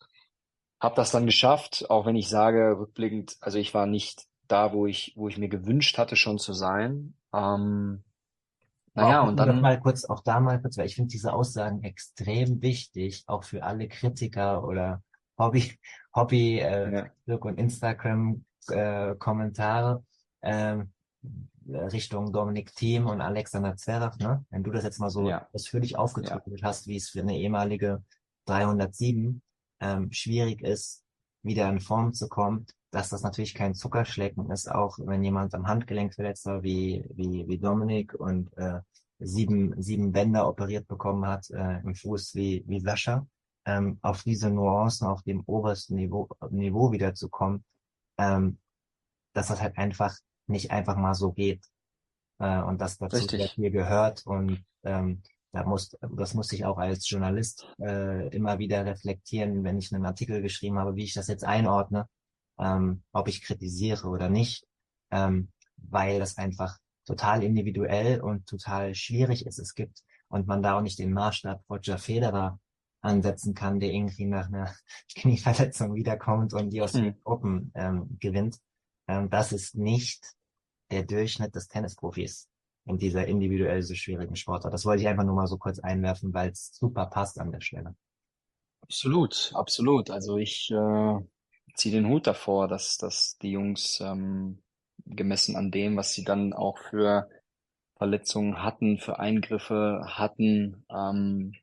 Hab das dann geschafft, auch wenn ich sage, rückblickend, also ich war nicht da, wo ich, wo ich mir gewünscht hatte, schon zu sein. Ähm, Aber naja, auch und müssen wir das dann, mal kurz, auch da mal kurz, weil ich finde diese Aussagen extrem wichtig, auch für alle Kritiker oder Hobby, Hobby, äh, ja, Facebook und Instagram, äh, Kommentare, ähm, Richtung Dominik Thiem und Alexander Zverev, ne? Wenn du das jetzt mal so ja, ausführlich ja, aufgedröselt hast, wie es für eine ehemalige dreihundertsieben, ähm, schwierig ist, wieder in Form zu kommen, dass das natürlich kein Zuckerschlecken ist, auch wenn jemand am Handgelenk verletzt war, wie, wie, wie Dominik und äh, sieben, sieben Bänder operiert bekommen hat äh, im Fuß wie, wie Sascha, ähm, auf diese Nuancen auf dem obersten Niveau, Niveau wiederzukommen, ähm, dass das halt einfach nicht einfach mal so geht äh, und dass dazu sehr richtig. viel gehört und ähm, da muss, das muss ich auch als Journalist äh, immer wieder reflektieren, wenn ich einen Artikel geschrieben habe, wie ich das jetzt einordne, ähm, ob ich kritisiere oder nicht, ähm, weil das einfach total individuell und total schwierig ist. Es gibt und man da auch nicht den Maßstab Roger Federer ansetzen kann, der irgendwie nach einer Knieverletzung wiederkommt und die Hm. Australian Open ähm, gewinnt. Ähm, das ist nicht der Durchschnitt des Tennisprofis in dieser individuell so schwierigen Sportart. Das wollte ich einfach nur mal so kurz einwerfen, weil es super passt an der Stelle. Absolut, absolut. Also ich äh, ziehe den Hut davor, dass, dass die Jungs ähm, gemessen an dem, was sie dann auch für Verletzungen hatten, für Eingriffe hatten, ähm,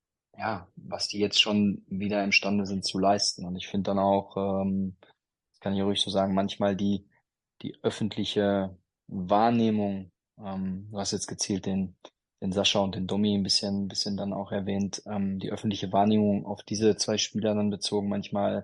ja, was die jetzt schon wieder imstande sind zu leisten. Und ich finde dann auch, ähm, das kann ich ruhig so sagen, manchmal die, die öffentliche Wahrnehmung, ähm, du hast jetzt gezielt den, den Sascha und den Domi ein bisschen, ein bisschen dann auch erwähnt, ähm, die öffentliche Wahrnehmung auf diese zwei Spieler dann bezogen, manchmal,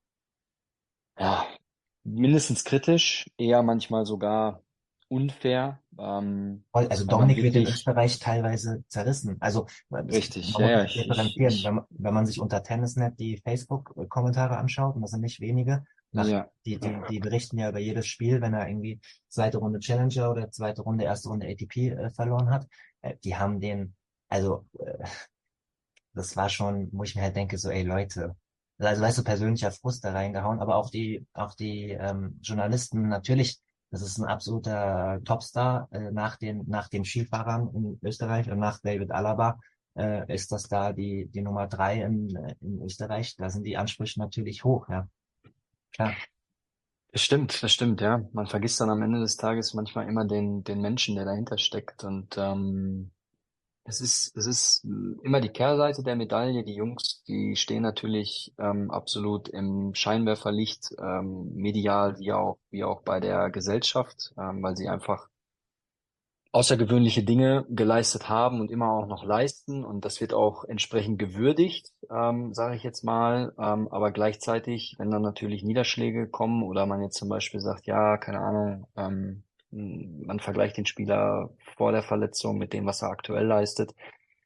ja, mindestens kritisch, eher manchmal sogar unfair, ähm, Voll, also weil man Dominik wird in wirklich, Österreich teilweise zerrissen. Also es- richtig, man ja, muss ja, das ich, ich, differenzieren. Wenn ich, man, wenn man sich unter Tennisnet die Facebook-Kommentare anschaut, und das sind nicht wenige, nach, ja, die, die, die berichten ja über jedes Spiel, wenn er irgendwie zweite Runde Challenger oder zweite Runde, erste Runde A T P äh, verloren hat. Äh, die haben den, also äh, das war schon, wo ich mir halt denke, so, ey Leute, also weißt du, persönlicher Frust da reingehauen, aber auch die, auch die ähm, Journalisten, natürlich, das ist ein absoluter Topstar äh, nach den, nach den Skifahrern in Österreich und nach David Alaba äh, ist das da die, die Nummer drei in, äh, in Österreich. Da sind die Ansprüche natürlich hoch, ja, klar. das stimmt, das stimmt, ja. Man vergisst dann am Ende des Tages manchmal immer den, den Menschen, der dahinter steckt. Und ähm, es ist, es ist immer die Kehrseite der Medaille. Die Jungs, die stehen natürlich ähm, absolut im Scheinwerferlicht, ähm, medial wie auch, wie auch bei der Gesellschaft, ähm, weil sie einfach außergewöhnliche Dinge geleistet haben und immer auch noch leisten. Und das wird auch entsprechend gewürdigt, ähm, sage ich jetzt mal. Ähm, aber gleichzeitig, wenn dann natürlich Niederschläge kommen oder man jetzt zum Beispiel sagt, ja, keine Ahnung, ähm, man vergleicht den Spieler vor der Verletzung mit dem, was er aktuell leistet,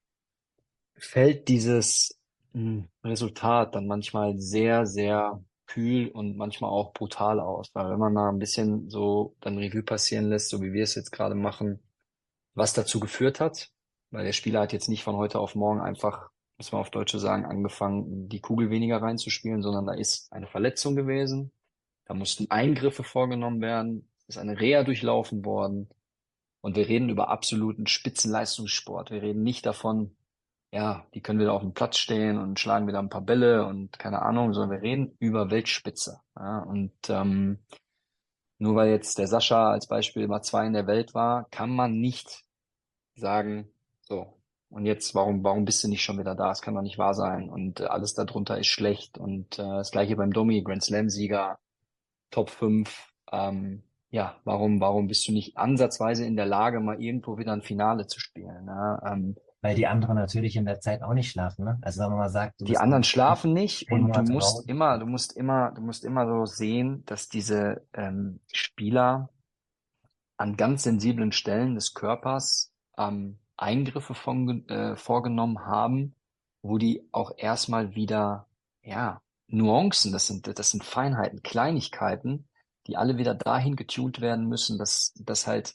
fällt dieses mh, Resultat dann manchmal sehr, sehr kühl und manchmal auch brutal aus. Weil wenn man mal ein bisschen so dann Revue passieren lässt, so wie wir es jetzt gerade machen, was dazu geführt hat, weil der Spieler hat jetzt nicht von heute auf morgen einfach, muss man auf Deutsch so sagen, angefangen, die Kugel weniger reinzuspielen, sondern da ist eine Verletzung gewesen, da mussten Eingriffe vorgenommen werden, ist eine Reha durchlaufen worden und wir reden über absoluten Spitzenleistungssport. Wir reden nicht davon, ja, die können wieder auf dem Platz stehen und schlagen wieder ein paar Bälle und keine Ahnung, sondern wir reden über Weltspitze. Ja, und ähm, nur weil jetzt der Sascha als Beispiel Nummer zwei in der Welt war, kann man nicht sagen, so, und jetzt, warum, warum bist du nicht schon wieder da? Es kann doch nicht wahr sein. Und äh, alles darunter ist schlecht. Und äh, das gleiche beim Domi, Grand Slam-Sieger, Top fünf. Ähm, ja, warum, warum bist du nicht ansatzweise in der Lage, mal irgendwo wieder ein Finale zu spielen? Ne? Ähm, Weil die anderen natürlich in der Zeit auch nicht schlafen, ne? Also wenn man mal sagt, du Die bist anderen schlafen nicht zehn und du Monate musst raus. immer, du musst immer, du musst immer so sehen, dass diese ähm, Spieler an ganz sensiblen Stellen des Körpers ähm, Eingriffe von, äh, vorgenommen haben, wo die auch erstmal wieder, ja, Nuancen, das sind, das sind Feinheiten, Kleinigkeiten, die alle wieder dahin getunt werden müssen, dass, dass halt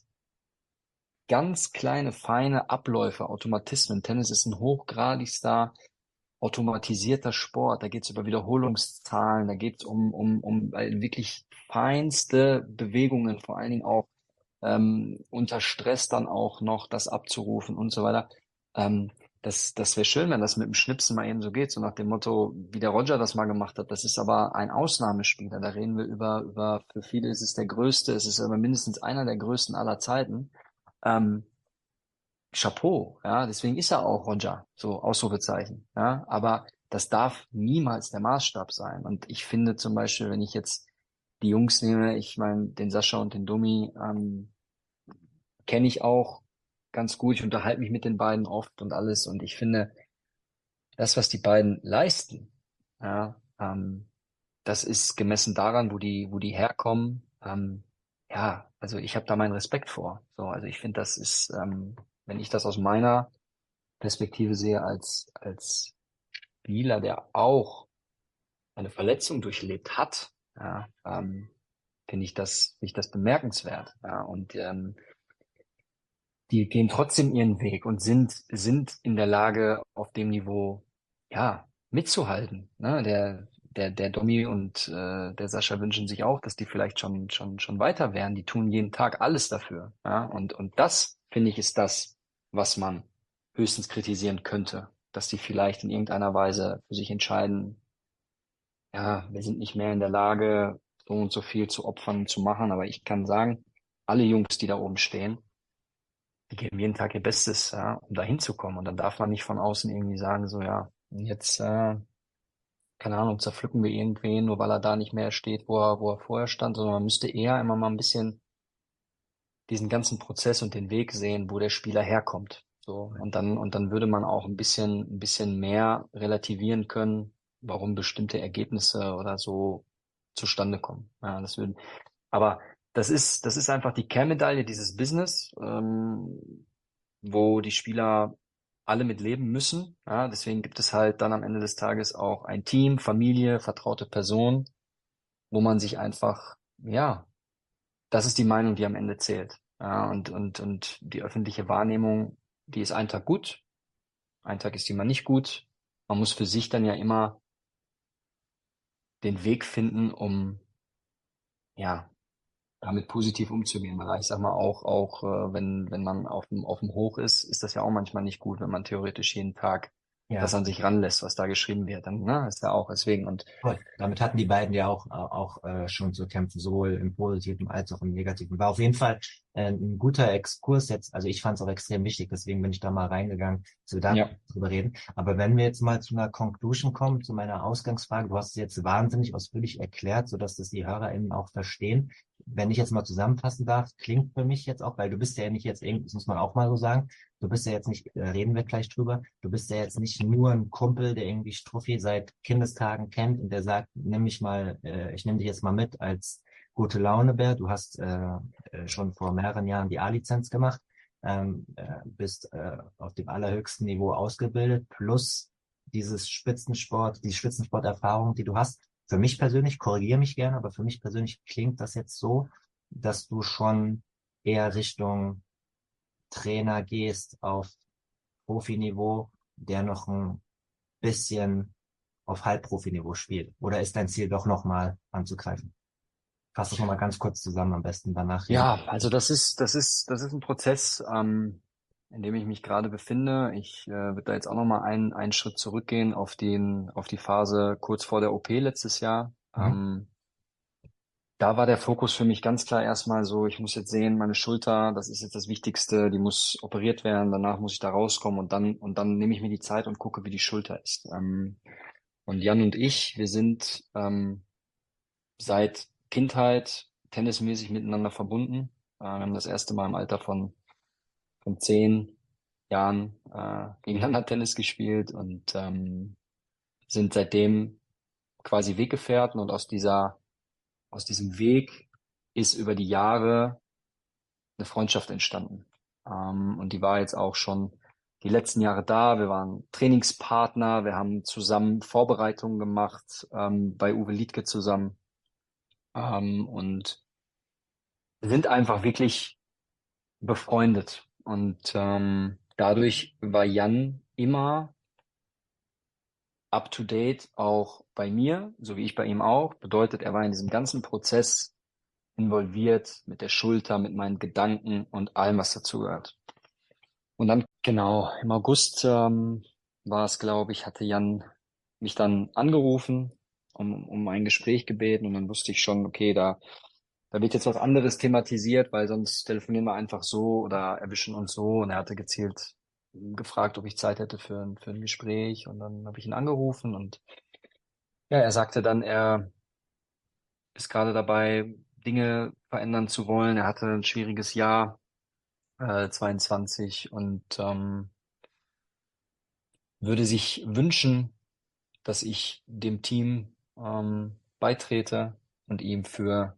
ganz kleine, feine Abläufe, Automatismen. Tennis ist ein hochgradigster automatisierter Sport. Da geht es über Wiederholungszahlen, da geht es um, um, um äh, wirklich feinste Bewegungen, vor allen Dingen auch ähm, unter Stress dann auch noch das abzurufen und so weiter. Ähm, das, das wäre schön, wenn das mit dem Schnipsen mal eben so geht, so nach dem Motto, wie der Roger das mal gemacht hat. Das ist aber ein Ausnahmespieler. Da reden wir über, über, für viele ist es der größte, es ist aber mindestens einer der größten aller Zeiten. Ähm, Chapeau, ja, deswegen ist er auch Roger, so Ausrufezeichen, ja, aber das darf niemals der Maßstab sein. Und ich finde zum Beispiel, wenn ich jetzt die Jungs nehme, ich meine, den Sascha und den Domi, ähm, kenne ich auch ganz gut. Ich unterhalte mich mit den beiden oft und alles. Und ich finde, das, was die beiden leisten, ja, ähm, das ist gemessen daran, wo die, wo die herkommen. Ähm, ja, also ich habe da meinen Respekt vor. So, also ich finde, das ist, ähm, wenn ich das aus meiner Perspektive sehe als, als Spieler, der auch eine Verletzung durchlebt hat, ja, ähm, finde ich das, finde ich das bemerkenswert. Ja, und ähm, die gehen trotzdem ihren Weg und sind, sind in der Lage, auf dem Niveau, ja, mitzuhalten. Ne? Der, der, der Domi und äh, der Sascha wünschen sich auch, dass die vielleicht schon, schon, schon weiter wären. Die tun jeden Tag alles dafür. Ja? Und, und das, finde ich, ist das, was man höchstens kritisieren könnte, dass die vielleicht in irgendeiner Weise für sich entscheiden, ja, wir sind nicht mehr in der Lage, so und so viel zu opfern, zu machen. Aber ich kann sagen, alle Jungs, die da oben stehen, die geben jeden Tag ihr Bestes, ja, um da hinzukommen. Und dann darf man nicht von außen irgendwie sagen, so, ja, jetzt, äh, keine Ahnung, zerpflücken wir irgendwen, nur weil er da nicht mehr steht, wo er, wo er vorher stand, sondern man müsste eher immer mal ein bisschen diesen ganzen Prozess und den Weg sehen, wo der Spieler herkommt. So. Und dann, und dann würde man auch ein bisschen, ein bisschen mehr relativieren können, warum bestimmte Ergebnisse oder so zustande kommen. Ja, das würde, aber das ist, das ist einfach die Kehrmedaille dieses Business, ähm, wo die Spieler alle mit leben müssen. Ja, deswegen gibt es halt dann am Ende des Tages auch ein Team, Familie, vertraute Personen, wo man sich einfach, ja, das ist die Meinung, die am Ende zählt. Ja, und, und, und die öffentliche Wahrnehmung, die ist einen Tag gut, einen Tag ist die mal nicht gut. Man muss für sich dann ja immer den Weg finden, um, ja, damit positiv umzugehen. Weil ich sag mal auch, auch äh, wenn, wenn man auf dem, auf dem Hoch ist, ist das ja auch manchmal nicht gut, wenn man theoretisch jeden Tag das Ja, an sich ranlässt, was da geschrieben wird. Dann, ne, ist ja auch deswegen. Und voll. Damit hatten die beiden ja auch, auch äh, schon zu kämpfen, sowohl im Positiven als auch im Negativen. War auf jeden Fall äh, ein guter Exkurs jetzt. Also ich fand es auch extrem wichtig, deswegen bin ich da mal reingegangen, zu da ja, drüber reden. Aber wenn wir jetzt mal zu einer Conclusion kommen, zu meiner Ausgangsfrage, du hast es jetzt wahnsinnig ausführlich erklärt, sodass das die HörerInnen auch verstehen. Wenn ich jetzt mal zusammenfassen darf, klingt für mich jetzt auch, weil du bist ja nicht jetzt irgendwie, das muss man auch mal so sagen, du bist ja jetzt nicht, äh, reden wir gleich drüber, du bist ja jetzt nicht nur ein Kumpel, der irgendwie Struffi seit Kindestagen kennt und der sagt, nimm mich mal, äh, ich nehme dich jetzt mal mit als gute Launebär. Du hast äh, äh, schon vor mehreren Jahren die A-Lizenz gemacht, ähm, äh, bist äh, auf dem allerhöchsten Niveau ausgebildet, plus dieses Spitzensport, die Spitzensporterfahrung, die du hast. Für mich persönlich, korrigiere mich gerne, aber für mich persönlich klingt das jetzt so, dass du schon eher Richtung Trainer gehst auf Profiniveau, der noch ein bisschen auf Halbprofiniveau spielt? Oder ist dein Ziel doch nochmal anzugreifen? Fass das nochmal ganz kurz zusammen, am besten danach reden. ja, also das ist, das ist, das ist ein Prozess, ähm, in dem ich mich gerade befinde. Ich äh, würde da jetzt auch noch mal einen, einen Schritt zurückgehen auf den, auf die Phase kurz vor der O P letztes Jahr. Mhm. Ähm, da war der Fokus für mich ganz klar erstmal so, ich muss jetzt sehen, meine Schulter, das ist jetzt das Wichtigste, die muss operiert werden, danach muss ich da rauskommen und dann, und dann nehme ich mir die Zeit und gucke, wie die Schulter ist. Ähm, und Jan und ich, wir sind ähm, seit Kindheit tennismäßig miteinander verbunden. Äh, wir haben das erste Mal im Alter von, von zehn Jahren äh, gegeneinander Tennis gespielt und ähm, sind seitdem quasi Weggefährten und aus dieser, aus diesem Weg ist über die Jahre eine Freundschaft entstanden. Ähm, und die war jetzt auch schon die letzten Jahre da. Wir waren Trainingspartner, wir haben zusammen Vorbereitungen gemacht, ähm, bei Uwe Liedtke zusammen. Ähm, und sind einfach wirklich befreundet. Und ähm, dadurch war Jan immer up to date, auch bei mir, so wie ich bei ihm auch. Bedeutet, er war in diesem ganzen Prozess involviert mit der Schulter, mit meinen Gedanken und allem, was dazugehört. Und dann, genau, im August ähm, war es, glaube ich, hatte Jan mich dann angerufen, um, um ein Gespräch gebeten und dann wusste ich schon, okay, da, da wird jetzt was anderes thematisiert, weil sonst telefonieren wir einfach so oder erwischen uns so. Und er hatte gezielt gefragt, ob ich Zeit hätte für, ein- für ein Gespräch und dann habe ich ihn angerufen und ja, er sagte dann, er ist gerade dabei, Dinge verändern zu wollen. Er hatte ein schwieriges Jahr, äh, zweiundzwanzig und ähm, würde sich wünschen, dass ich dem Team ähm, beitrete und ihm für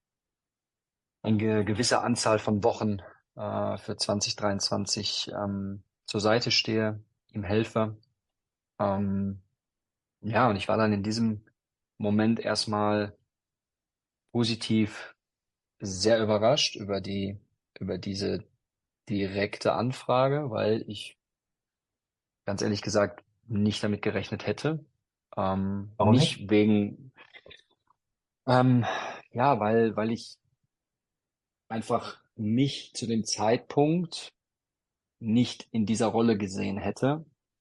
eine ge gewisse Anzahl von Wochen äh, für zwanzig dreiundzwanzig ähm, zur Seite stehe, ihm helfe. Ähm, ja, und ich war dann in diesem Moment erstmal positiv sehr überrascht über die, über diese direkte Anfrage, weil ich ganz ehrlich gesagt nicht damit gerechnet hätte. Ähm, Warum nicht? nicht wegen, ähm, ja, weil, weil ich einfach mich zu dem Zeitpunkt nicht in dieser Rolle gesehen hätte,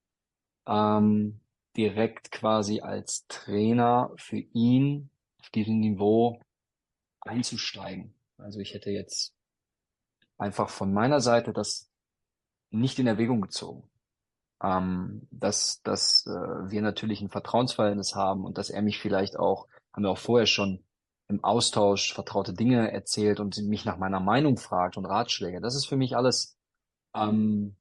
ähm, direkt quasi als Trainer für ihn auf diesem Niveau einzusteigen. Also ich hätte jetzt einfach von meiner Seite das nicht in Erwägung gezogen. Ähm, dass, dass äh, wir natürlich ein Vertrauensverhältnis haben und dass er mich vielleicht auch, haben wir auch vorher schon im Austausch vertraute Dinge erzählt und mich nach meiner Meinung fragt und Ratschläge. Das ist für mich alles, ähm,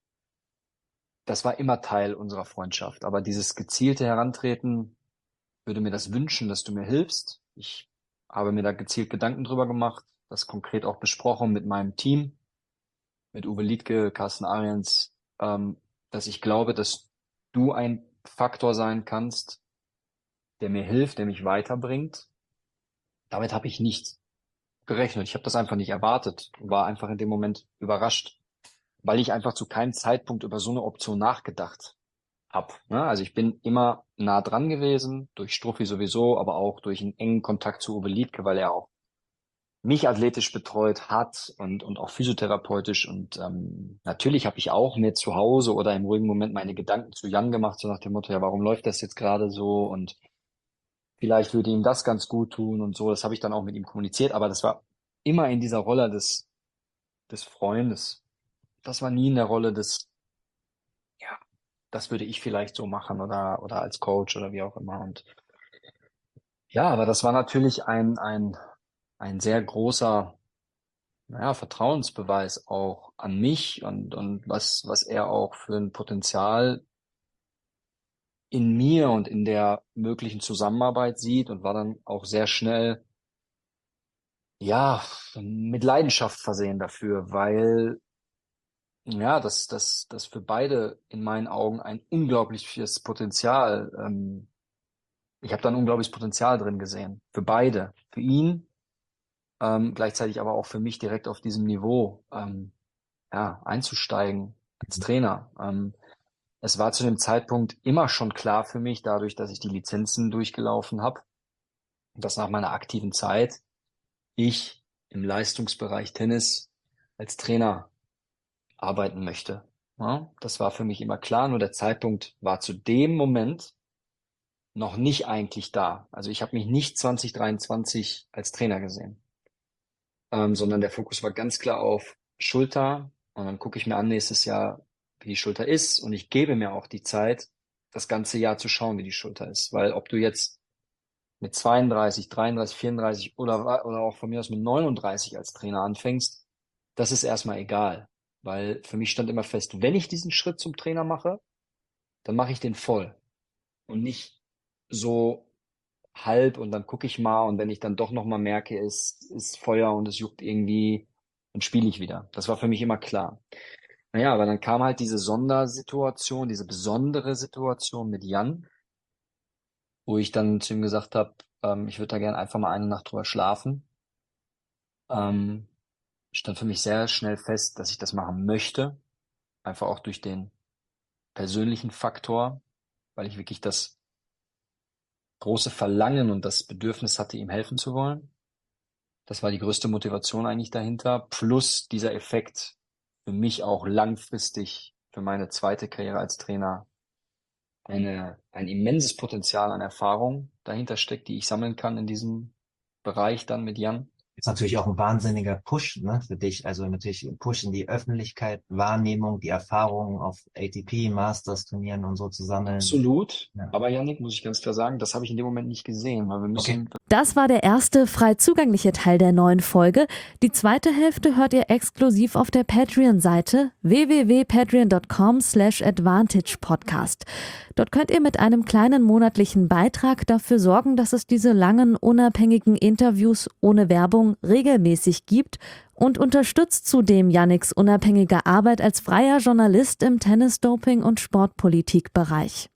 das war immer Teil unserer Freundschaft. Aber dieses gezielte Herantreten, würde mir das wünschen, dass du mir hilfst. Ich habe mir da gezielt Gedanken drüber gemacht, das konkret auch besprochen mit meinem Team, mit Uwe Liedtke, Carsten Ariens, ähm, dass ich glaube, dass du ein Faktor sein kannst, der mir hilft, der mich weiterbringt. Damit habe ich nicht gerechnet. Ich habe das einfach nicht erwartet und war einfach in dem Moment überrascht, weil ich einfach zu keinem Zeitpunkt über so eine Option nachgedacht habe. Ne? Also ich bin immer nah dran gewesen, durch Struffi sowieso, aber auch durch einen engen Kontakt zu Uwe Liedtke, weil er auch mich athletisch betreut hat und, und auch physiotherapeutisch. Und ähm, natürlich habe ich auch mir zu Hause oder im ruhigen Moment meine Gedanken zu Jan gemacht, so nach dem Motto, ja, warum läuft das jetzt gerade so? Und vielleicht würde ihm das ganz gut tun und so. Das habe ich dann auch mit ihm kommuniziert, aber das war immer in dieser Rolle des, des Freundes. Das war nie in der Rolle des, ja, das würde ich vielleicht so machen oder, oder als Coach oder wie auch immer. Und ja, aber das war natürlich ein, ein, ein sehr großer, naja, Vertrauensbeweis auch an mich und, und was, was er auch für ein Potenzial in mir und in der möglichen Zusammenarbeit sieht und war dann auch sehr schnell, ja, mit Leidenschaft versehen dafür, weil, ja, das, das, das für beide in meinen Augen ein unglaubliches Potenzial, ähm, ich habe da ein unglaubliches Potenzial drin gesehen. Für beide. Für ihn, ähm, gleichzeitig aber auch für mich direkt auf diesem Niveau, ähm, ja, einzusteigen als Trainer. Ähm, es war zu dem Zeitpunkt immer schon klar für mich, dadurch, dass ich die Lizenzen durchgelaufen habe, dass nach meiner aktiven Zeit ich im Leistungsbereich Tennis als Trainer arbeiten möchte. Ja, das war für mich immer klar, nur der Zeitpunkt war zu dem Moment noch nicht eigentlich da. Also ich habe mich nicht zwanzig dreiundzwanzig als Trainer gesehen, ähm, sondern der Fokus war ganz klar auf Schulter. Und dann gucke ich mir an nächstes Jahr, wie die Schulter ist. Und ich gebe mir auch die Zeit, das ganze Jahr zu schauen, wie die Schulter ist. Weil ob du jetzt mit zweiunddreißig, dreiunddreißig, vierunddreißig oder, oder auch von mir aus mit neununddreißig als Trainer anfängst, das ist erstmal egal. Weil für mich stand immer fest, wenn ich diesen Schritt zum Trainer mache, dann mache ich den voll. Und nicht so halb und dann gucke ich mal und wenn ich dann doch nochmal merke, es ist Feuer und es juckt irgendwie, dann spiele ich wieder. Das war für mich immer klar. Naja, aber dann kam halt diese Sondersituation, diese besondere Situation mit Jan, wo ich dann zu ihm gesagt habe, ähm, ich würde da gerne einfach mal eine Nacht drüber schlafen. Ähm, stand für mich sehr schnell fest, dass ich das machen möchte. Einfach auch durch den persönlichen Faktor, weil ich wirklich das große Verlangen und das Bedürfnis hatte, ihm helfen zu wollen. Das war die größte Motivation eigentlich dahinter. Plus dieser Effekt für mich auch langfristig für meine zweite Karriere als Trainer eine, ein immenses Potenzial an Erfahrung dahinter steckt, die ich sammeln kann in diesem Bereich dann mit Jan. Ist natürlich auch ein wahnsinniger Push, ne, für dich. Also natürlich ein Push in die Öffentlichkeit, Wahrnehmung, die Erfahrungen auf A T P, Masters Turnieren und so zu sammeln. Absolut. Ja. Aber Yannick, muss ich ganz klar sagen, das habe ich in dem Moment nicht gesehen, weil wir müssen. Okay. Das war der erste frei zugängliche Teil der neuen Folge. Die zweite Hälfte hört ihr exklusiv auf der Patreon-Seite w w w punkt patreon punkt com slash advantage podcast. Dort könnt ihr mit einem kleinen monatlichen Beitrag dafür sorgen, dass es diese langen, unabhängigen Interviews ohne Werbung regelmäßig gibt und unterstützt zudem Yannicks unabhängige Arbeit als freier Journalist im Tennis-Doping- und Sportpolitikbereich.